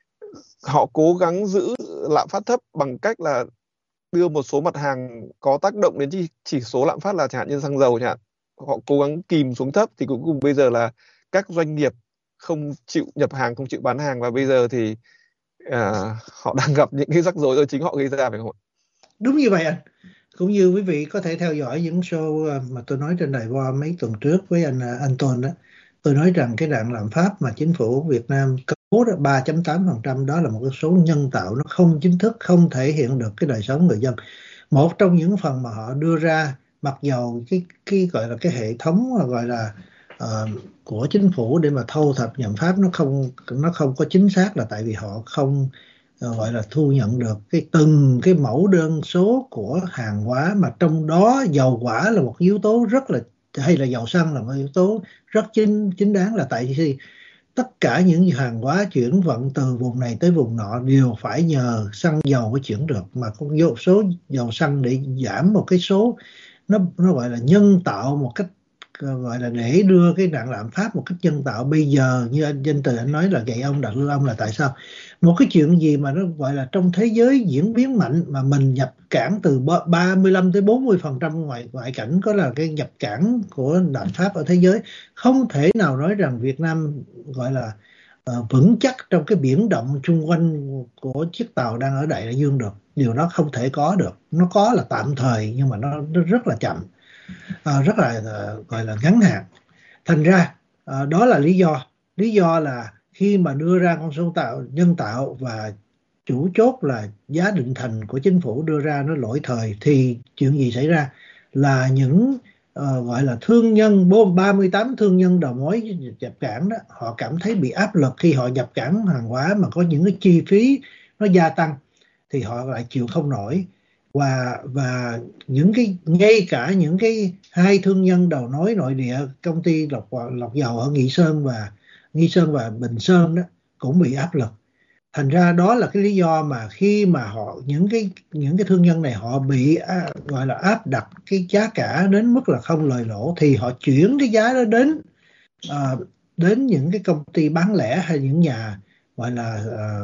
họ cố gắng giữ lạm phát thấp bằng cách là đưa một số mặt hàng có tác động đến chỉ, chỉ số lạm phát là chẳng hạn như xăng dầu chẳng hạn, họ cố gắng kìm xuống thấp, thì cuối cùng bây giờ là các doanh nghiệp không chịu nhập hàng, không chịu bán hàng, và bây giờ thì à, họ đang gặp những cái rắc rối do chính họ gây ra phải không ạ? Đúng như vậy anh. Cũng như quý vị có thể theo dõi những show mà tôi nói trên đài Voa mấy tuần trước với anh Anton đó, tôi nói rằng cái đạn lạm phát mà chính phủ Việt Nam cố đó ba phẩy tám phần trăm đó là một cái số nhân tạo, nó không chính thức, không thể hiện được cái đời sống người dân. Một trong những phần mà họ đưa ra, mặc dầu cái cái gọi là cái hệ thống gọi là uh, của chính phủ để mà thâu thập nhậm pháp nó không nó không có chính xác, là tại vì họ không uh, gọi là thu nhận được cái từng cái mẫu đơn số của hàng hóa, mà trong đó dầu hỏa là một yếu tố rất là, hay là dầu xăng là một yếu tố rất chính chính đáng, là tại vì tất cả những hàng hóa chuyển vận từ vùng này tới vùng nọ đều phải nhờ xăng dầu mới chuyển được, mà có số dầu xăng để giảm một cái số nó nó gọi là nhân tạo, một cách gọi là để đưa cái nạn lạm phát một cách nhân tạo. Bây giờ như anh Danh Từ anh nói là gậy ông đặt lưng ông, là tại sao? Một cái chuyện gì mà nó gọi là trong thế giới diễn biến mạnh mà mình nhập cảng từ ba mươi lăm tới bốn mươi phần trăm ngoại ngoại cảnh có là cái nhập cảng của lạm phát ở thế giới. Không thể nào nói rằng Việt Nam gọi là uh, vững chắc trong cái biển động xung quanh của chiếc tàu đang ở Đại Đại Dương được. Điều đó không thể có được. Nó có là tạm thời nhưng mà nó, nó rất là chậm, uh, rất là uh, gọi là ngắn hạn. Thành ra uh, đó là lý do. Lý do là khi mà đưa ra con số tạo nhân tạo và chủ chốt là giá định thành của chính phủ đưa ra nó lỗi thời, thì chuyện gì xảy ra? Là những uh, gọi là thương nhân, ba mươi tám thương nhân đầu mối nhập cảng đó, họ cảm thấy bị áp lực khi họ nhập cảng hàng hóa mà có những cái chi phí nó gia tăng, thì họ lại chịu không nổi. Và và những cái ngay cả những cái hai thương nhân đầu mối nội địa, công ty lọc lọc dầu ở Nghi Sơn và Nghi Sơn và Bình Sơn đó cũng bị áp lực. Thành ra đó là cái lý do mà khi mà họ những cái những cái thương nhân này họ bị à, gọi là áp đặt cái giá cả đến mức là không lời lỗ, thì họ chuyển cái giá đó đến à, đến những cái công ty bán lẻ hay những nhà gọi là à,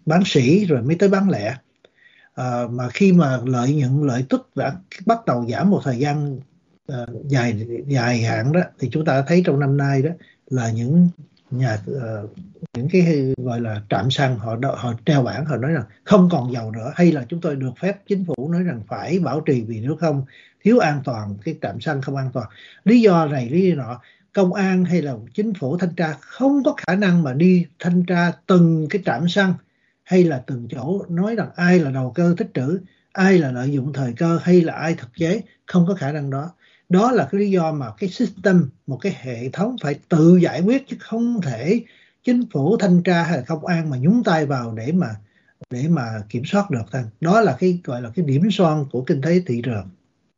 bán sỉ rồi mới tới bán lẻ. À, mà khi mà lợi nhuận lợi tức đã bắt đầu giảm một thời gian uh, dài dài hạn đó, thì chúng ta thấy trong năm nay đó là những nhà uh, những cái gọi là trạm xăng họ họ treo bảng, họ nói rằng không còn dầu nữa, hay là chúng tôi được phép, chính phủ nói rằng phải bảo trì vì nếu không thiếu an toàn, cái trạm xăng không an toàn. Lý do này lý do nọ, công an hay là chính phủ thanh tra không có khả năng mà đi thanh tra từng cái trạm xăng hay là từng chỗ, nói rằng ai là đầu cơ tích trữ, ai là lợi dụng thời cơ, hay là ai thực chế, không có khả năng đó. Đó là cái lý do mà cái system, một cái hệ thống phải tự giải quyết, chứ không thể chính phủ thanh tra hay là công an mà nhúng tay vào để mà để mà kiểm soát được thôi. Đó là cái gọi là cái điểm son của kinh tế thị trường.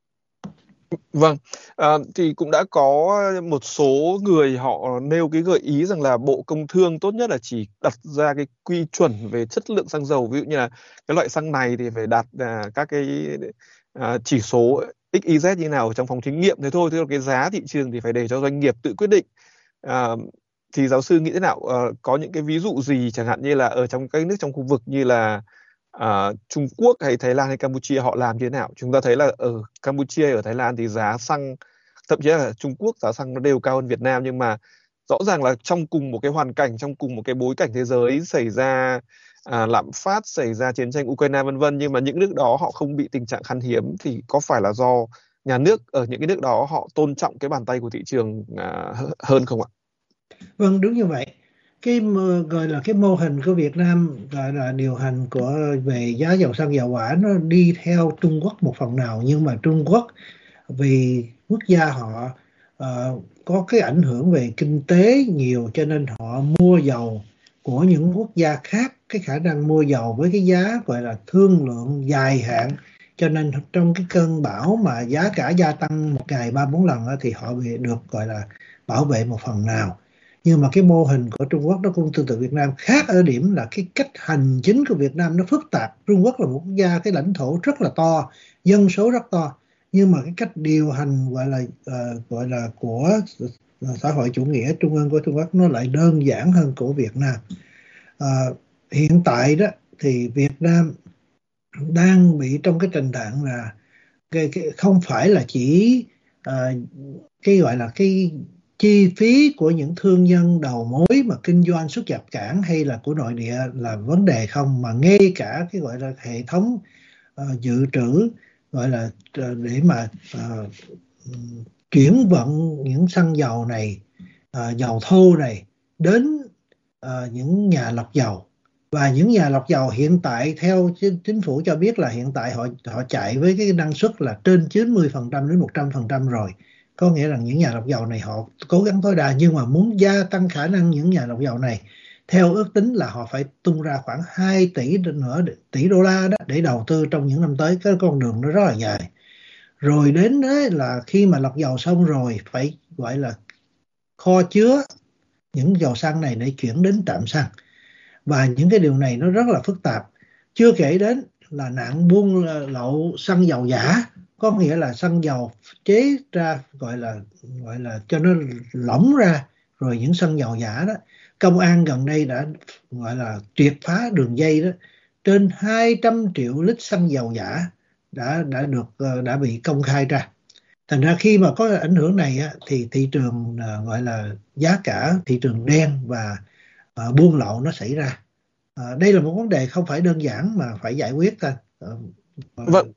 Vâng, à, thì cũng đã có một số người họ nêu cái gợi ý rằng là Bộ Công Thương tốt nhất là chỉ đặt ra cái quy chuẩn về chất lượng xăng dầu, ví dụ như là cái loại xăng này thì phải đạt à, các cái à, chỉ số ích i dét như nào trong phòng thí nghiệm thế thôi, thế còn cái giá thị trường thì phải để cho doanh nghiệp tự quyết định. À, thì giáo sư nghĩ thế nào? À, có những cái ví dụ gì chẳng hạn như là ở trong các nước trong khu vực như là À, Trung Quốc hay Thái Lan hay Campuchia họ làm thế nào? Chúng ta thấy là ở Campuchia hay ở Thái Lan thì giá xăng, thậm chí là Trung Quốc giá xăng nó đều cao hơn Việt Nam, nhưng mà rõ ràng là trong cùng một cái hoàn cảnh, trong cùng một cái bối cảnh thế giới xảy ra à, lạm phát, xảy ra chiến tranh Ukraine vân vân, nhưng mà những nước đó họ không bị tình trạng khan hiếm, thì có phải là do nhà nước ở những cái nước đó họ tôn trọng cái bàn tay của thị trường à, hơn không ạ? Vâng, đúng như vậy. Cái gọi là cái mô hình của Việt Nam gọi là điều hành của về giá dầu xăng dầu hỏa nó đi theo Trung Quốc một phần nào, nhưng mà Trung Quốc vì quốc gia họ uh, có cái ảnh hưởng về kinh tế nhiều, cho nên họ mua dầu của những quốc gia khác, cái khả năng mua dầu với cái giá gọi là thương lượng dài hạn, cho nên trong cái cơn bão mà giá cả gia tăng một ngày ba bốn lần thì họ bị được gọi là bảo vệ một phần nào. Nhưng mà cái mô hình của Trung Quốc nó cũng tương tự Việt Nam, khác ở điểm là cái cách hành chính của Việt Nam nó phức tạp. Trung Quốc là một quốc gia cái lãnh thổ rất là to, dân số rất to, nhưng mà cái cách điều hành gọi là uh, gọi là của xã hội chủ nghĩa trung ương của Trung Quốc nó lại đơn giản hơn của Việt Nam. Uh, hiện tại đó thì Việt Nam đang bị trong cái tình trạng là cái, cái, không phải là chỉ uh, cái gọi là cái chi phí của những thương nhân đầu mối mà kinh doanh xuất nhập cảng hay là của nội địa là vấn đề không, mà ngay cả cái gọi là hệ thống uh, dự trữ gọi là uh, để mà uh, chuyển vận những xăng dầu này, uh, dầu thô này đến uh, những nhà lọc dầu. Và những nhà lọc dầu hiện tại theo chính phủ cho biết là hiện tại họ họ chạy với cái năng suất là trên chín mươi phần trăm đến một trăm phần trăm rồi. Có nghĩa là những nhà lọc dầu này họ cố gắng tối đa, nhưng mà muốn gia tăng khả năng những nhà lọc dầu này, theo ước tính là họ phải tung ra khoảng hai tỷ nữa, tỷ đô la đó để đầu tư trong những năm tới. Cái con đường nó rất là dài. Rồi đến đấy là khi mà lọc dầu xong rồi phải gọi là kho chứa những dầu xăng này để chuyển đến trạm xăng. Và những cái điều này nó rất là phức tạp. Chưa kể đến là nạn buôn lậu xăng dầu giả, có nghĩa là xăng dầu chế ra gọi là gọi là cho nó lỏng ra, rồi những xăng dầu giả đó. Công an gần đây đã gọi là triệt phá đường dây đó, trên hai trăm triệu lít xăng dầu giả đã đã được đã bị công khai ra. Thành ra khi mà có ảnh hưởng này á, thì thị trường uh, gọi là giá cả thị trường đen và uh, buôn lậu nó xảy ra. Uh, đây là một vấn đề không phải đơn giản mà phải giải quyết thôi. Uh, Vâng.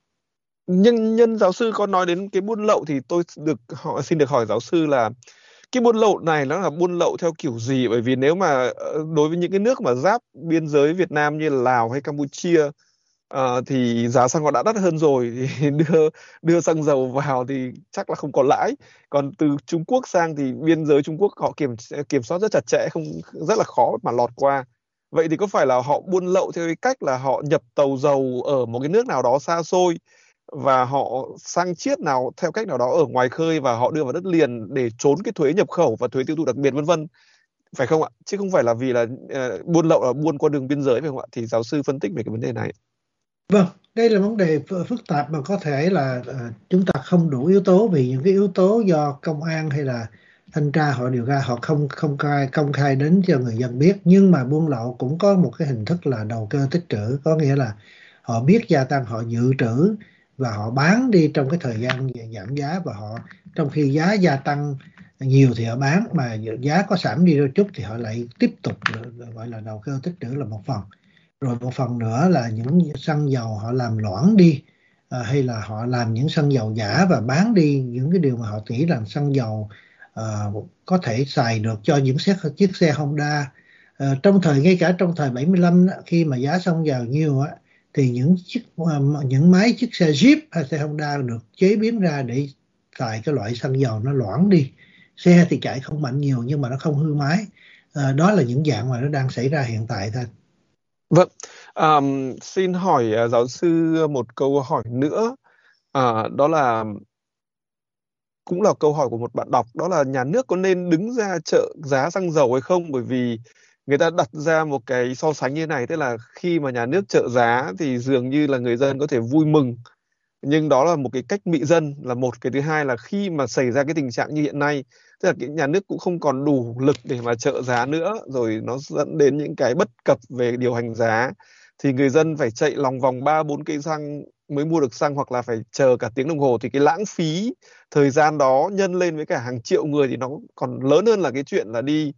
Nhưng nhân giáo sư có nói đến cái buôn lậu thì tôi được họ xin được hỏi giáo sư là cái buôn lậu này nó là buôn lậu theo kiểu gì? Bởi vì nếu mà đối với những cái nước mà giáp biên giới Việt Nam như là Lào hay Campuchia uh, thì giá xăng họ đã đắt hơn rồi, thì đưa đưa xăng dầu vào thì chắc là không có lãi. Còn từ Trung Quốc sang thì biên giới Trung Quốc họ kiểm kiểm soát rất chặt chẽ, không rất là khó mà lọt qua. Vậy thì có phải là họ buôn lậu theo cái cách là họ nhập tàu dầu ở một cái nước nào đó xa xôi và họ sang chiết nào theo cách nào đó ở ngoài khơi và họ đưa vào đất liền để trốn cái thuế nhập khẩu và thuế tiêu thụ đặc biệt vân vân, phải không ạ? Chứ không phải là vì là uh, buôn lậu là buôn qua đường biên giới, phải không ạ? Thì giáo sư phân tích về cái vấn đề này. Vâng, đây là vấn đề phức tạp mà có thể là uh, chúng ta không đủ yếu tố, vì những cái yếu tố do công an hay là thanh tra họ điều ra, họ không không khai công khai đến cho người dân biết. Nhưng mà buôn lậu cũng có một cái hình thức là đầu cơ tích trữ, có nghĩa là họ biết gia tăng họ dự trữ và họ bán đi trong cái thời gian giảm giá, và họ trong khi giá gia tăng nhiều thì họ bán, mà giá có giảm đi đôi chút thì họ lại tiếp tục gọi là đầu cơ tích trữ là một phần. Rồi một phần nữa là những xăng dầu họ làm loãng đi, à, hay là họ làm những xăng dầu giả và bán đi những cái điều mà họ nghĩ là xăng dầu à, có thể xài được cho những chiếc, chiếc xe Honda. À, trong thời ngay cả trong thời bảy mươi lăm đó, khi mà giá xăng dầu nhiều á, thì những chiếc những máy chiếc xe Jeep hay xe Honda được chế biến ra để xài cái loại xăng dầu nó loãng đi. Xe thì chạy không mạnh nhiều nhưng mà nó không hư máy. À, đó là những dạng mà nó đang xảy ra hiện tại thôi. Vâng, um, xin hỏi uh, giáo sư một câu hỏi nữa, uh, đó là cũng là câu hỏi của một bạn đọc, đó là nhà nước có nên đứng ra trợ giá xăng dầu hay không? Bởi vì người ta đặt ra một cái so sánh như này, tức là khi mà nhà nước trợ giá thì dường như là người dân có thể vui mừng, nhưng đó là một cái cách mị dân là một. Cái thứ hai là khi mà xảy ra cái tình trạng như hiện nay, tức là cái nhà nước cũng không còn đủ lực để mà trợ giá nữa, rồi nó dẫn đến những cái bất cập về điều hành giá, thì người dân phải chạy lòng vòng ba bốn cây xăng mới mua được xăng, hoặc là phải chờ cả tiếng đồng hồ, thì cái lãng phí thời gian đó nhân lên với cả hàng triệu người thì nó còn lớn hơn là cái chuyện là đi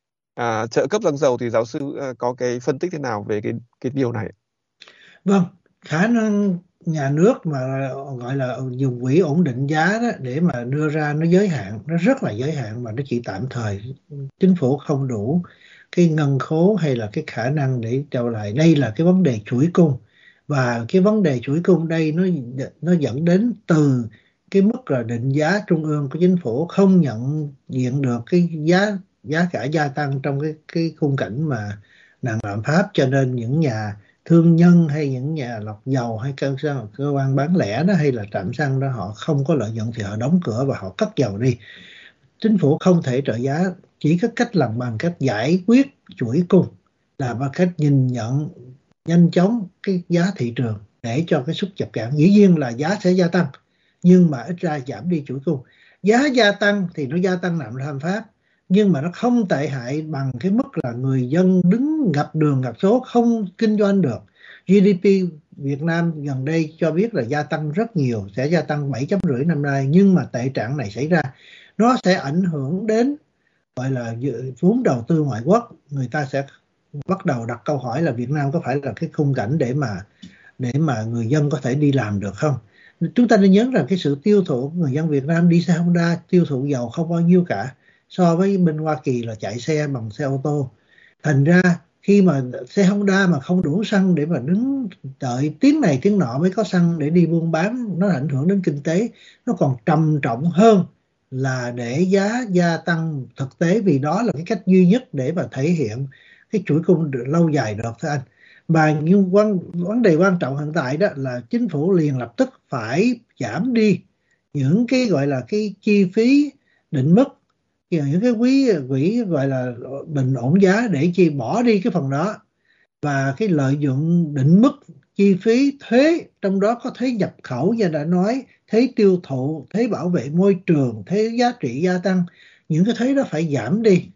à, trợ cấp xăng dầu. Thì giáo sư à, có cái phân tích thế nào về cái cái điều này? Vâng, khả năng nhà nước mà gọi là dùng quỹ ổn định giá đó để mà đưa ra nó giới hạn, nó rất là giới hạn mà nó chỉ tạm thời. Chính phủ không đủ cái ngân khố hay là cái khả năng để trở lại. Đây là cái vấn đề chuỗi cung, và cái vấn đề chuỗi cung đây nó nó dẫn đến từ cái mức là định giá trung ương của chính phủ không nhận diện được cái giá giá cả gia tăng trong cái cái khung cảnh mà nạn lạm phát, cho nên những nhà thương nhân hay những nhà lọc dầu hay cơ, cơ quan bán lẻ đó hay là trạm xăng đó họ không có lợi nhuận thì họ đóng cửa và họ cất dầu đi. Chính phủ không thể trợ giá, chỉ có cách làm bằng cách giải quyết chuỗi cung, là bằng cách nhìn nhận nhanh chóng cái giá thị trường để cho cái xuất nhập cảng. Dĩ nhiên là giá sẽ gia tăng nhưng mà ít ra giảm đi chuỗi cung. Giá gia tăng thì nó gia tăng nạn lạm phát, nhưng mà nó không tệ hại bằng cái mức là người dân đứng ngập đường ngập số không kinh doanh được. giê đê pê Việt Nam gần đây cho biết là gia tăng rất nhiều, sẽ gia tăng bảy chấm rưỡi năm nay, nhưng mà tệ trạng này xảy ra nó sẽ ảnh hưởng đến gọi là vốn đầu tư ngoại quốc. Người ta sẽ bắt đầu đặt câu hỏi là Việt Nam có phải là cái khung cảnh để mà để mà người dân có thể đi làm được không? Chúng ta nên nhớ rằng cái sự tiêu thụ người dân Việt Nam đi xe Honda tiêu thụ dầu không bao nhiêu cả, so với bên Hoa Kỳ là chạy xe bằng xe ô tô. Thành ra khi mà xe Honda mà không đủ xăng để mà đứng đợi tiếng này tiếng nọ mới có xăng để đi buôn bán, nó ảnh hưởng đến kinh tế. Nó còn trầm trọng hơn là để giá gia tăng thực tế, vì đó là cái cách duy nhất để mà thể hiện cái chuỗi cung lâu dài được thưa anh. Mà nhưng quan, vấn đề quan trọng hiện tại đó là chính phủ liền lập tức phải giảm đi những cái gọi là cái chi phí định mức, những cái quỹ quỹ gọi là bình ổn giá, để chi bỏ đi cái phần đó. Và cái lợi nhuận định mức, chi phí thuế, trong đó có thuế nhập khẩu như đã nói, thuế tiêu thụ, thuế bảo vệ môi trường, thuế giá trị gia tăng, những cái thuế đó phải giảm đi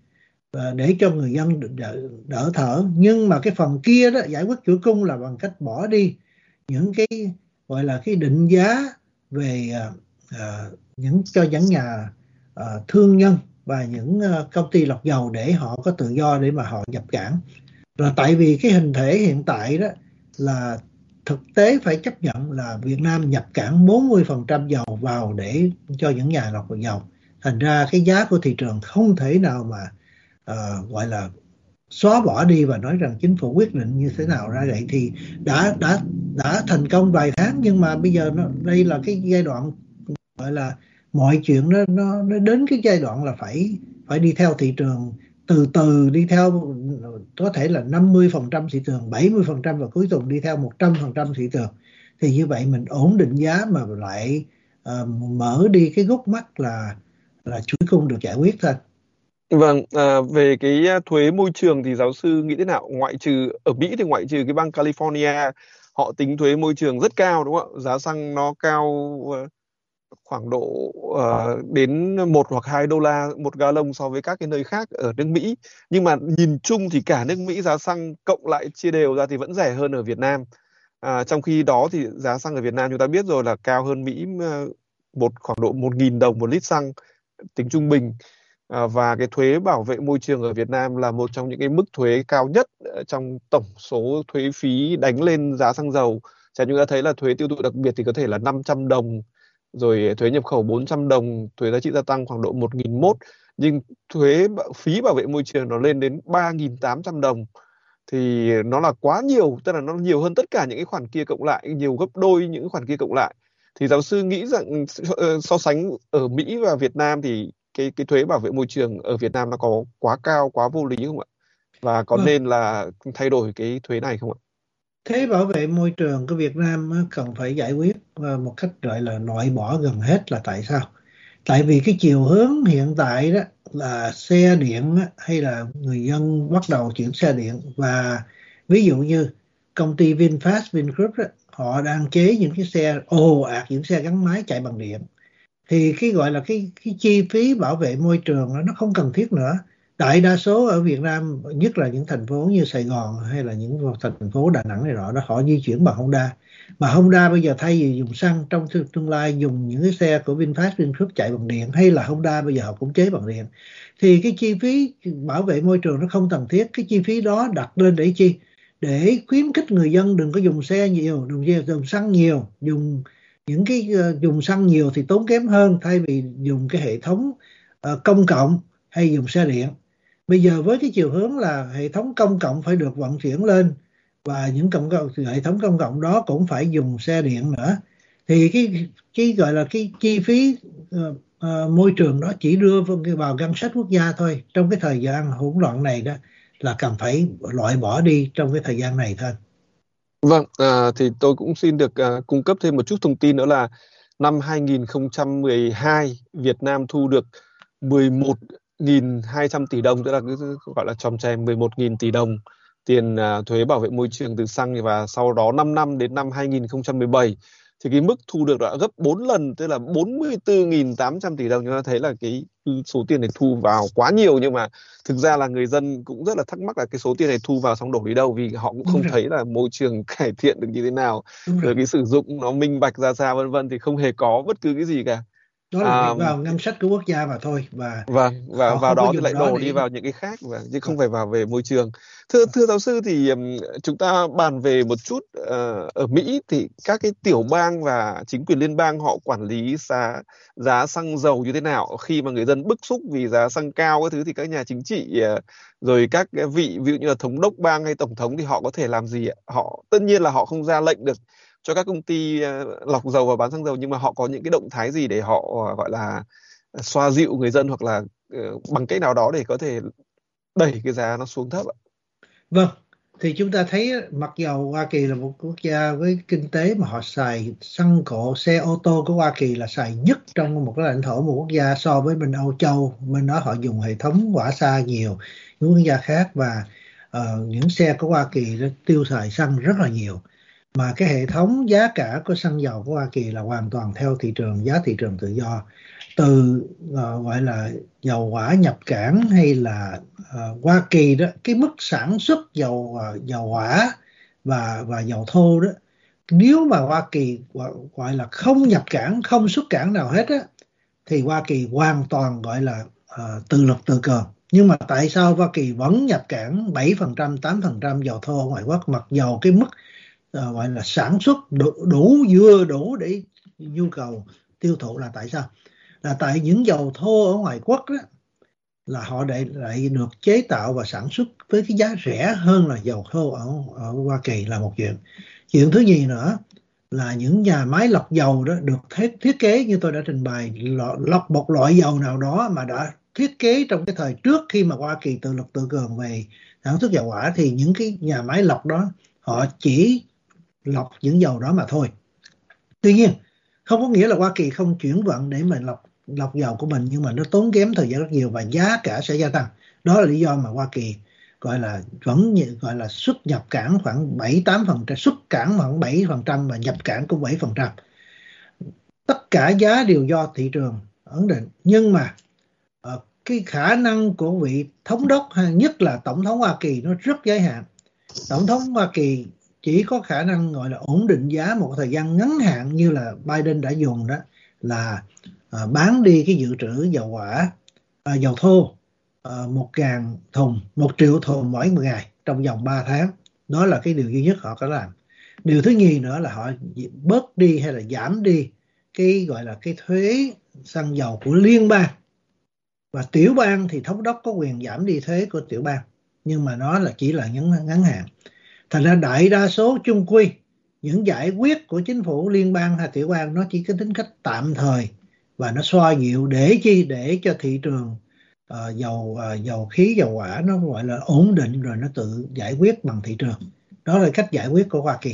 để cho người dân đỡ, đỡ thở. Nhưng mà cái phần kia đó, giải quyết chuỗi cung là bằng cách bỏ đi những cái gọi là cái định giá về uh, những cho những nhà uh, thương nhân và những uh, công ty lọc dầu để họ có tự do để mà họ nhập cảng. Là tại vì cái hình thể hiện tại đó là thực tế phải chấp nhận là Việt Nam nhập cảng bốn mươi phần trăm dầu vào để cho những nhà lọc dầu. Thành ra cái giá của thị trường không thể nào mà uh, gọi là xóa bỏ đi và nói rằng chính phủ quyết định như thế nào ra vậy. Thì đã đã đã thành công vài tháng, nhưng mà bây giờ nó, đây là cái giai đoạn gọi là mọi chuyện nó nó nó đến cái giai đoạn là phải phải đi theo thị trường, từ từ đi theo, có thể là năm mươi phần trăm thị trường, bảy mươi phần trăm và cuối cùng đi theo một trăm phần trăm thị trường. Thì như vậy mình ổn định giá mà lại uh, mở đi cái gút mắt là là chuỗi cung được giải quyết thôi. Vâng, à, về cái thuế môi trường thì giáo sư nghĩ thế nào? Ngoại trừ ở Mỹ thì ngoại trừ cái bang California, họ tính thuế môi trường rất cao đúng không ạ? Giá xăng nó cao khoảng độ uh, đến một hoặc hai đô la một gallon so với các cái nơi khác ở nước Mỹ. Nhưng mà nhìn chung thì cả nước Mỹ giá xăng cộng lại chia đều ra thì vẫn rẻ hơn ở Việt Nam. À, trong khi đó thì giá xăng ở Việt Nam chúng ta biết rồi là cao hơn Mỹ uh, một khoảng độ một nghìn đồng một lít xăng tính trung bình. À, và cái thuế bảo vệ môi trường ở Việt Nam là một trong những cái mức thuế cao nhất ờ, trong tổng số thuế phí đánh lên giá xăng dầu. Chẳng chúng ta thấy là thuế tiêu thụ đặc biệt thì có thể là năm trăm đồng, rồi thuế nhập khẩu bốn trăm đồng, thuế giá trị gia tăng khoảng độ một nghìn mốt, nhưng thuế phí bảo vệ môi trường nó lên đến ba nghìn tám trăm đồng. Thì nó là quá nhiều, tức là nó nhiều hơn tất cả những cái khoản kia cộng lại, nhiều gấp đôi những khoản kia cộng lại. Thì giáo sư nghĩ rằng so sánh ở Mỹ và Việt Nam thì cái cái thuế bảo vệ môi trường ở Việt Nam nó có quá cao, quá vô lý không ạ? Và có Vâng, nên là thay đổi cái thuế này không ạ? thuế bảo vệ môi trường của Việt Nam á, cần phải giải quyết ờ, một cách gọi là loại bỏ gần hết. Là tại sao? Tại vì cái chiều hướng hiện tại đó là xe điện á, hay là người dân bắt đầu chuyển xe điện, và ví dụ như công ty VinFast, Vingroup á, họ đang chế những cái xe ồ ạt, những xe gắn máy chạy bằng điện, thì cái gọi là cái cái chi phí bảo vệ môi trường đó, nó không cần thiết nữa. Đại đa số ở Việt Nam, nhất là những thành phố như Sài Gòn hay là những thành phố Đà Nẵng này nọ đó, họ di chuyển bằng Honda. Mà Honda bây giờ thay vì dùng xăng, trong tương tương lai dùng những cái xe của VinFast, Vingroup chạy bằng điện, hay là Honda bây giờ họ cũng chế bằng điện, thì cái chi phí bảo vệ môi trường nó không cần thiết. Cái chi phí đó đặt lên để chi? Để khuyến khích người dân đừng có dùng xe nhiều, đừng dùng xăng nhiều, dùng những cái uh, dùng xăng nhiều thì tốn kém hơn, thay vì dùng cái hệ thống uh, công cộng hay dùng xe điện. Bây giờ với cái chiều hướng là hệ thống công cộng phải được vận chuyển lên, và những công cộng, hệ thống công cộng đó cũng phải dùng xe điện nữa, thì cái cái gọi là cái chi phí uh, uh, môi trường đó chỉ đưa vào, vào ngân sách quốc gia thôi. Trong cái thời gian hỗn loạn này đó là cần phải loại bỏ đi trong cái thời gian này thôi. Vâng, à, thì tôi cũng xin được à, cung cấp thêm một chút thông tin nữa là năm hai nghìn không trăm mười hai Việt Nam thu được mười một nghìn hai trăm tỷ đồng, tức là cứ gọi là chòm chèm mười một nghìn tỷ đồng tiền à, thuế bảo vệ môi trường từ xăng. Và sau đó năm năm đến năm hai nghìn không trăm mười bảy thì cái mức thu được đã gấp bốn lần, tức là bốn mươi tư nghìn tám trăm tỷ đồng. Chúng ta thấy là cái số tiền này thu vào quá nhiều, nhưng mà thực ra là người dân cũng rất là thắc mắc là cái số tiền này thu vào xong đổ đi đâu, vì họ cũng Đúng không rồi, thấy là môi trường cải thiện được như thế nào, đúng rồi. rồi cái sử dụng nó minh bạch ra sao vân vân, thì không hề có bất cứ cái gì cả. Đó là À, việc vào ngân sách của quốc gia mà thôi, và vâng, và họ vào không có đó thì dùng lại đó đổ đi để. vào những cái khác, và chứ không phải vào về môi trường. Thưa thưa giáo sư, thì ừm, chúng ta bàn về một chút ờ, ở Mỹ thì các cái tiểu bang và chính quyền liên bang họ quản lý giá giá xăng dầu như thế nào? Khi mà người dân bức xúc vì giá xăng cao cái thứ thì các nhà chính trị ờ, rồi các cái vị ví dụ như là thống đốc bang hay tổng thống thì họ có thể làm gì ạ? Họ tất nhiên là họ không ra lệnh được cho các công ty ờ, lọc dầu và bán xăng dầu, nhưng mà họ có những cái động thái gì để họ ờ, gọi là xoa dịu người dân, hoặc là ờ, bằng cách nào đó để có thể đẩy cái giá nó xuống thấp ạ? Vâng, thì chúng ta thấy á, mặc dầu Hoa Kỳ là một quốc gia với kinh tế mà họ xài xăng cộ, xe ô tô của Hoa Kỳ là xài nhất trong một cái lãnh thổ, một quốc gia, so với bên Âu Châu, bên đó họ dùng hệ thống hỏa xa nhiều những quốc gia khác, và ờ, những xe của Hoa Kỳ nó tiêu xài xăng rất là nhiều. Mà cái hệ thống giá cả của xăng dầu của Hoa Kỳ là hoàn toàn theo thị trường, giá thị trường tự do. Từ ờ, gọi là dầu hỏa nhập cảng hay là ờ, Hoa Kỳ đó, cái mức sản xuất dầu ờ, dầu hỏa và và dầu thô đó, nếu mà Hoa Kỳ gọi, gọi là không nhập cảng, không xuất cảng nào hết á, thì Hoa Kỳ hoàn toàn gọi là ờ, tự lực tự cường. Nhưng mà tại sao Hoa Kỳ vẫn nhập cảng bảy phần trăm, tám phần trăm dầu thô ở ngoại quốc, mặc dầu cái mức ờ, gọi là sản xuất đủ, đủ vừa đủ để nhu cầu tiêu thụ? Là tại sao? Là tại những dầu thô ở ngoại quốc đó, là họ lại, lại được chế tạo và sản xuất với cái giá rẻ hơn là dầu thô ở, ở Hoa Kỳ là một chuyện. Chuyện thứ nhì nữa là những nhà máy lọc dầu đó được thiết, thiết kế như tôi đã trình bày, lọc một loại dầu nào đó mà đã thiết kế trong cái thời trước khi mà Hoa Kỳ tự lực tự cường về sản xuất dầu hỏa, thì những cái nhà máy lọc đó họ chỉ lọc những dầu đó mà thôi. Tuy nhiên không có nghĩa là Hoa Kỳ không chuyển vận để mà lọc lọc dầu của mình, nhưng mà nó tốn kém thời gian rất nhiều và giá cả sẽ gia tăng. Đó là lý do mà Hoa Kỳ gọi là vẫn gọi là xuất nhập cảng khoảng bảy tám phần trăm, xuất cảng khoảng bảy phần trăm và nhập cảng cũng bảy phần trăm. tất cả giá đều do thị trường ấn định, nhưng mà uh, cái khả năng của vị thống đốc hay nhất là tổng thống Hoa Kỳ nó rất giới hạn. Tổng thống Hoa Kỳ chỉ có khả năng gọi là ổn định giá một thời gian ngắn hạn như là Biden đã dùng, đó là uh, bán đi cái dự trữ dầu hỏa, uh, dầu thô uh, một ngàn thùng, một triệu thùng mỗi ngày trong vòng ba tháng. Đó là cái điều duy nhất họ có làm. Điều thứ nhì nữa là họ bớt đi hay là giảm đi cái gọi là cái thuế xăng dầu của liên bang, và tiểu bang thì thống đốc có quyền giảm đi thuế của tiểu bang, nhưng mà nó là chỉ là ngắn ngắn hạn. Thành ra đại đa số chung quy những giải quyết của chính phủ liên bang hay tiểu bang nó chỉ có tính cách tạm thời, và nó xoa dịu để chi để cho thị trường uh, dầu uh, dầu khí dầu hỏa nó gọi là ổn định, rồi nó tự giải quyết bằng thị trường. Đó là cách giải quyết của Hoa Kỳ.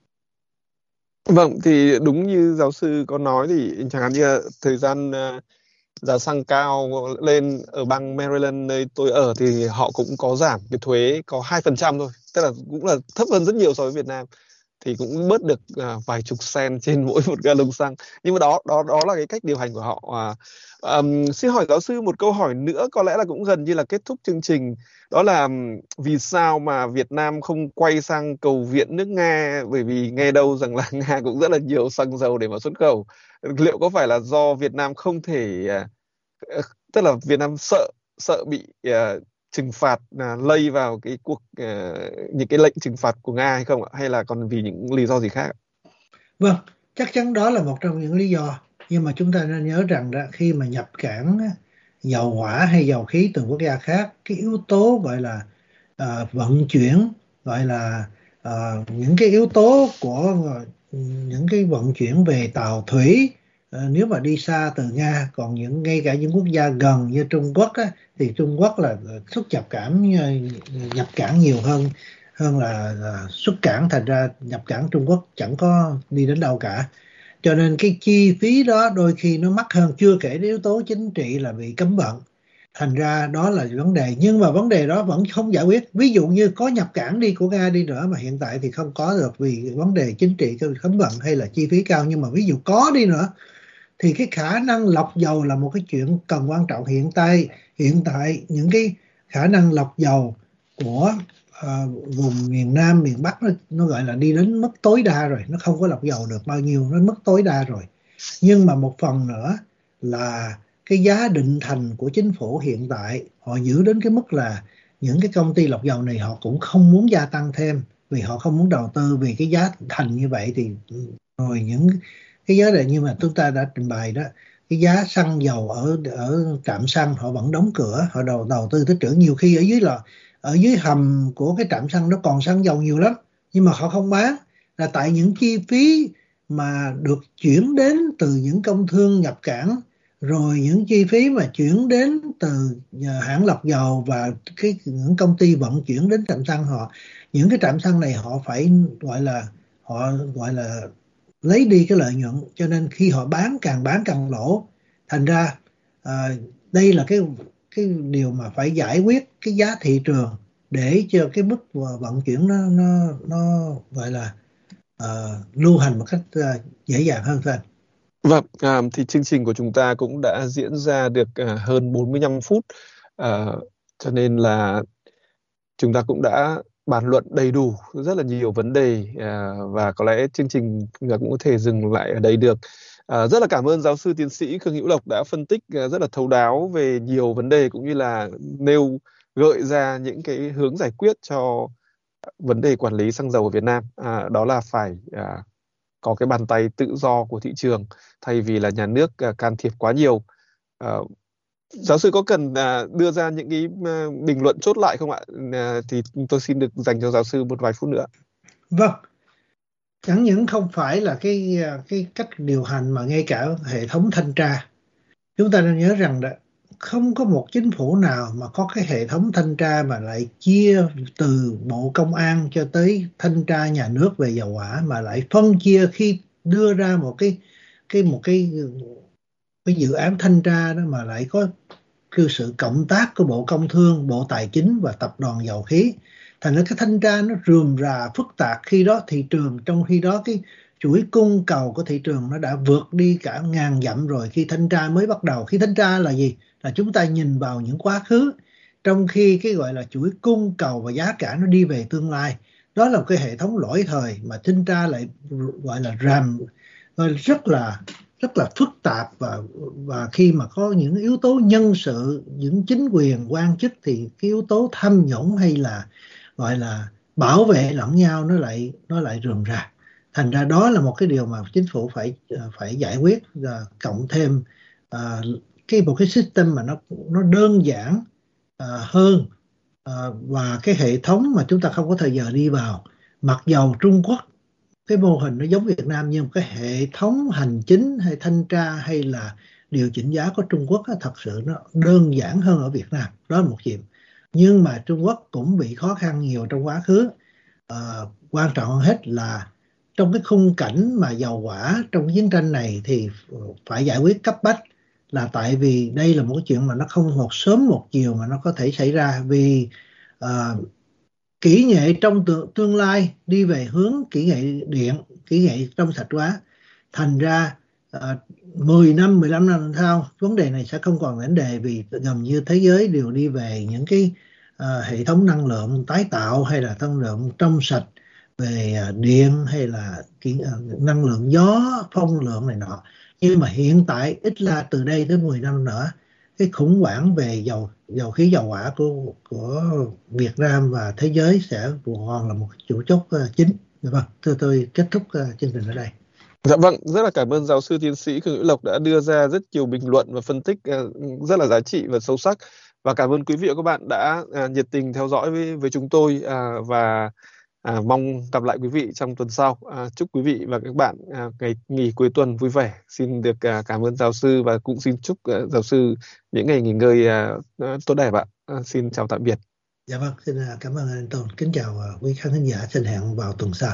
Vâng, thì đúng như giáo sư có nói thì chẳng hạn như thời gian uh, giá xăng cao lên ở bang Maryland nơi tôi ở thì họ cũng có giảm cái thuế có hai phần trăm thôi, tức là cũng là thấp hơn rất nhiều so với Việt Nam, thì cũng bớt được uh, vài chục sen trên mỗi một gallon xăng. Nhưng mà đó đó đó là cái cách điều hành của họ. Uh, um, xin hỏi giáo sư một câu hỏi nữa, có lẽ là cũng gần như là kết thúc chương trình, đó là um, vì sao mà Việt Nam không quay sang cầu viện nước Nga, bởi vì nghe đâu rằng là Nga cũng rất là nhiều xăng dầu để mà xuất khẩu. Liệu có phải là do Việt Nam không thể uh, tức là Việt Nam sợ sợ bị uh, trừng phạt uh, lây vào cái cuộc uh, những cái lệnh trừng phạt của Nga hay không ạ? Hay là còn vì những lý do gì khác? Vâng, chắc chắn đó là một trong những lý do. Nhưng mà chúng ta nên nhớ rằng đó, khi mà nhập cảng dầu hỏa hay dầu khí từ quốc gia khác, cái yếu tố gọi là uh, vận chuyển, gọi là uh, những cái yếu tố của uh, những cái vận chuyển về tàu thủy, uh, nếu mà đi xa từ Nga, còn những ngay cả những quốc gia gần như Trung Quốc á, thì Trung Quốc là xuất nhập cảng nhập cảng nhiều hơn hơn là uh, xuất cảng, thành ra nhập cảng Trung Quốc chẳng có đi đến đâu cả. Cho nên cái chi phí đó đôi khi nó mắc hơn, chưa kể đến yếu tố chính trị là bị cấm vận. Thành ra đó là vấn đề, nhưng mà vấn đề đó vẫn không giải quyết. Ví dụ như có nhập cảng đi của Nga đi nữa mà hiện tại thì không có được vì vấn đề chính trị, cấm vận hay là chi phí cao. Nhưng mà ví dụ có đi nữa thì cái khả năng lọc dầu là một cái chuyện cần quan trọng. Hiện tại hiện tại những cái khả năng lọc dầu của uh, vùng miền Nam, miền Bắc nó, nó gọi là đi đến mức tối đa rồi, nó không có lọc dầu được bao nhiêu, nó mức tối đa rồi. Nhưng mà một phần nữa là cái giá định thành của chính phủ hiện tại, họ giữ đến cái mức là những cái công ty lọc dầu này họ cũng không muốn gia tăng thêm, vì họ không muốn đầu tư, vì cái giá thành như vậy thì rồi những cái giá này như mà chúng ta đã trình bày đó, cái giá xăng dầu ở ở trạm xăng họ vẫn đóng cửa, họ đầu đầu tư tích trữ, nhiều khi ở dưới là ở dưới hầm của cái trạm xăng nó còn xăng dầu nhiều lắm, nhưng mà họ không bán, là tại những chi phí mà được chuyển đến từ những công thương nhập cảng, rồi những chi phí mà chuyển đến từ hãng lọc dầu và cái những công ty vận chuyển đến trạm xăng họ, những cái trạm xăng này họ phải gọi là họ gọi là lấy đi cái lợi nhuận, cho nên khi họ bán càng bán càng lỗ. Thành ra à, đây là cái cái điều mà phải giải quyết cái giá thị trường để cho cái mức vận chuyển nó nó nó gọi là uh, lưu hành một cách uh, dễ dàng hơn thôi. Vâng, à, thì chương trình của chúng ta cũng đã diễn ra được à, hơn bốn mươi lăm phút, à, cho nên là chúng ta cũng đã bàn luận đầy đủ rất là nhiều vấn đề, à, và có lẽ chương trình cũng có thể dừng lại ở đây được. À, rất là cảm ơn giáo sư tiến sĩ Khương Hữu Lộc đã phân tích à, rất là thấu đáo về nhiều vấn đề, cũng như là nêu gợi ra những cái hướng giải quyết cho vấn đề quản lý xăng dầu ở Việt Nam. À, đó là phải à, có cái bàn tay tự do của thị trường thay vì là nhà nước uh, can thiệp quá nhiều. Uh, giáo sư có cần uh, đưa ra những cái uh, bình luận chốt lại không ạ? Uh, thì tôi xin được dành cho giáo sư một vài phút nữa. Vâng, chẳng những không phải là cái cái cách điều hành mà ngay cả hệ thống thanh tra, chúng ta nên nhớ rằng đó, không có một chính phủ nào mà có cái hệ thống thanh tra mà lại chia từ Bộ Công an cho tới thanh tra nhà nước về dầu hỏa, mà lại phân chia khi đưa ra một cái cái một cái cái dự án thanh tra đó, mà lại có cái sự cộng tác của Bộ Công Thương, Bộ Tài chính và Tập đoàn Dầu khí. Thành ra cái thanh tra nó rườm rà phức tạp, khi đó thị trường, trong khi đó cái chuỗi cung cầu của thị trường nó đã vượt đi cả ngàn dặm rồi khi thanh tra mới bắt đầu. Khi thanh tra là gì? Là chúng ta nhìn vào những quá khứ, trong khi cái gọi là chuỗi cung cầu và giá cả nó đi về tương lai. Đó là một cái hệ thống lỗi thời mà thanh tra lại gọi là ràm rất là rất là phức tạp, và và khi mà có những yếu tố nhân sự, những chính quyền quan chức thì cái yếu tố tham nhũng hay là gọi là bảo vệ lẫn nhau nó lại nó lại rườm rà. Thành ra đó là một cái điều mà chính phủ phải phải giải quyết, và cộng thêm uh, cái một cái system mà nó nó đơn giản uh, hơn, uh, và cái hệ thống mà chúng ta không có thời giờ đi vào. Mặc dầu Trung Quốc cái mô hình nó giống Việt Nam, nhưng cái hệ thống hành chính hay thanh tra hay là điều chỉnh giá của Trung Quốc á, thật sự nó đơn giản hơn ở Việt Nam. Đó là một chuyện. Nhưng mà Trung Quốc cũng bị khó khăn nhiều trong quá khứ. À, quan trọng hơn hết là trong cái khung cảnh mà dầu hỏa trong chiến tranh này thì phải giải quyết cấp bách, là tại vì đây là một chuyện mà nó không một sớm một chiều mà nó có thể xảy ra, vì à, kỹ nghệ trong tương lai đi về hướng kỹ nghệ điện, kỹ nghệ trong sạch hóa. Thành ra à, mười năm, mười lăm năm sau vấn đề này sẽ không còn vấn đề, vì gần như thế giới đều đi về những cái à, hệ thống năng lượng tái tạo hay là năng lượng trong sạch, về à, điện hay là kỹ, à, năng lượng gió, phong lượng này nọ. Nhưng mà hiện tại ít là từ đây tới mười năm nữa, cái khủng hoảng về dầu dầu khí dầu hỏa của của Việt Nam và thế giới sẽ còn là một chủ chốt uh, chính. Vâng, tôi tôi kết thúc uh, chương trình ở đây. Dạ vâng, rất là cảm ơn giáo sư tiến sĩ Khương Hữu Lộc đã đưa ra rất nhiều bình luận và phân tích uh, rất là giá trị và sâu sắc. Và cảm ơn quý vị và các bạn đã uh, nhiệt tình theo dõi với với chúng tôi, uh, và À, mong gặp lại quý vị trong tuần sau. À, chúc quý vị và các bạn à, ngày nghỉ cuối tuần vui vẻ. Xin được à, cảm ơn giáo sư, và cũng xin chúc à, giáo sư những ngày nghỉ ngơi à, tốt đẹp ạ. À, xin chào tạm biệt. Dạ vâng, xin cảm ơn anh Tôn. Kính chào quý khán thính giả. Xin hẹn vào tuần sau.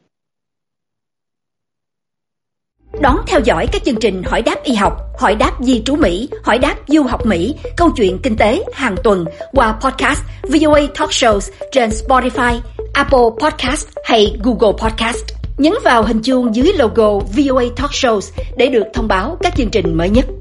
Đón theo dõi các chương trình Hỏi đáp y học, Hỏi đáp di trú Mỹ, Hỏi đáp du học Mỹ, Câu chuyện kinh tế hàng tuần qua podcast vê o a Talk Shows trên Spotify, Apple Podcast hay Google Podcast. Nhấn vào hình chuông dưới logo vê o a Talk Shows để được thông báo các chương trình mới nhất.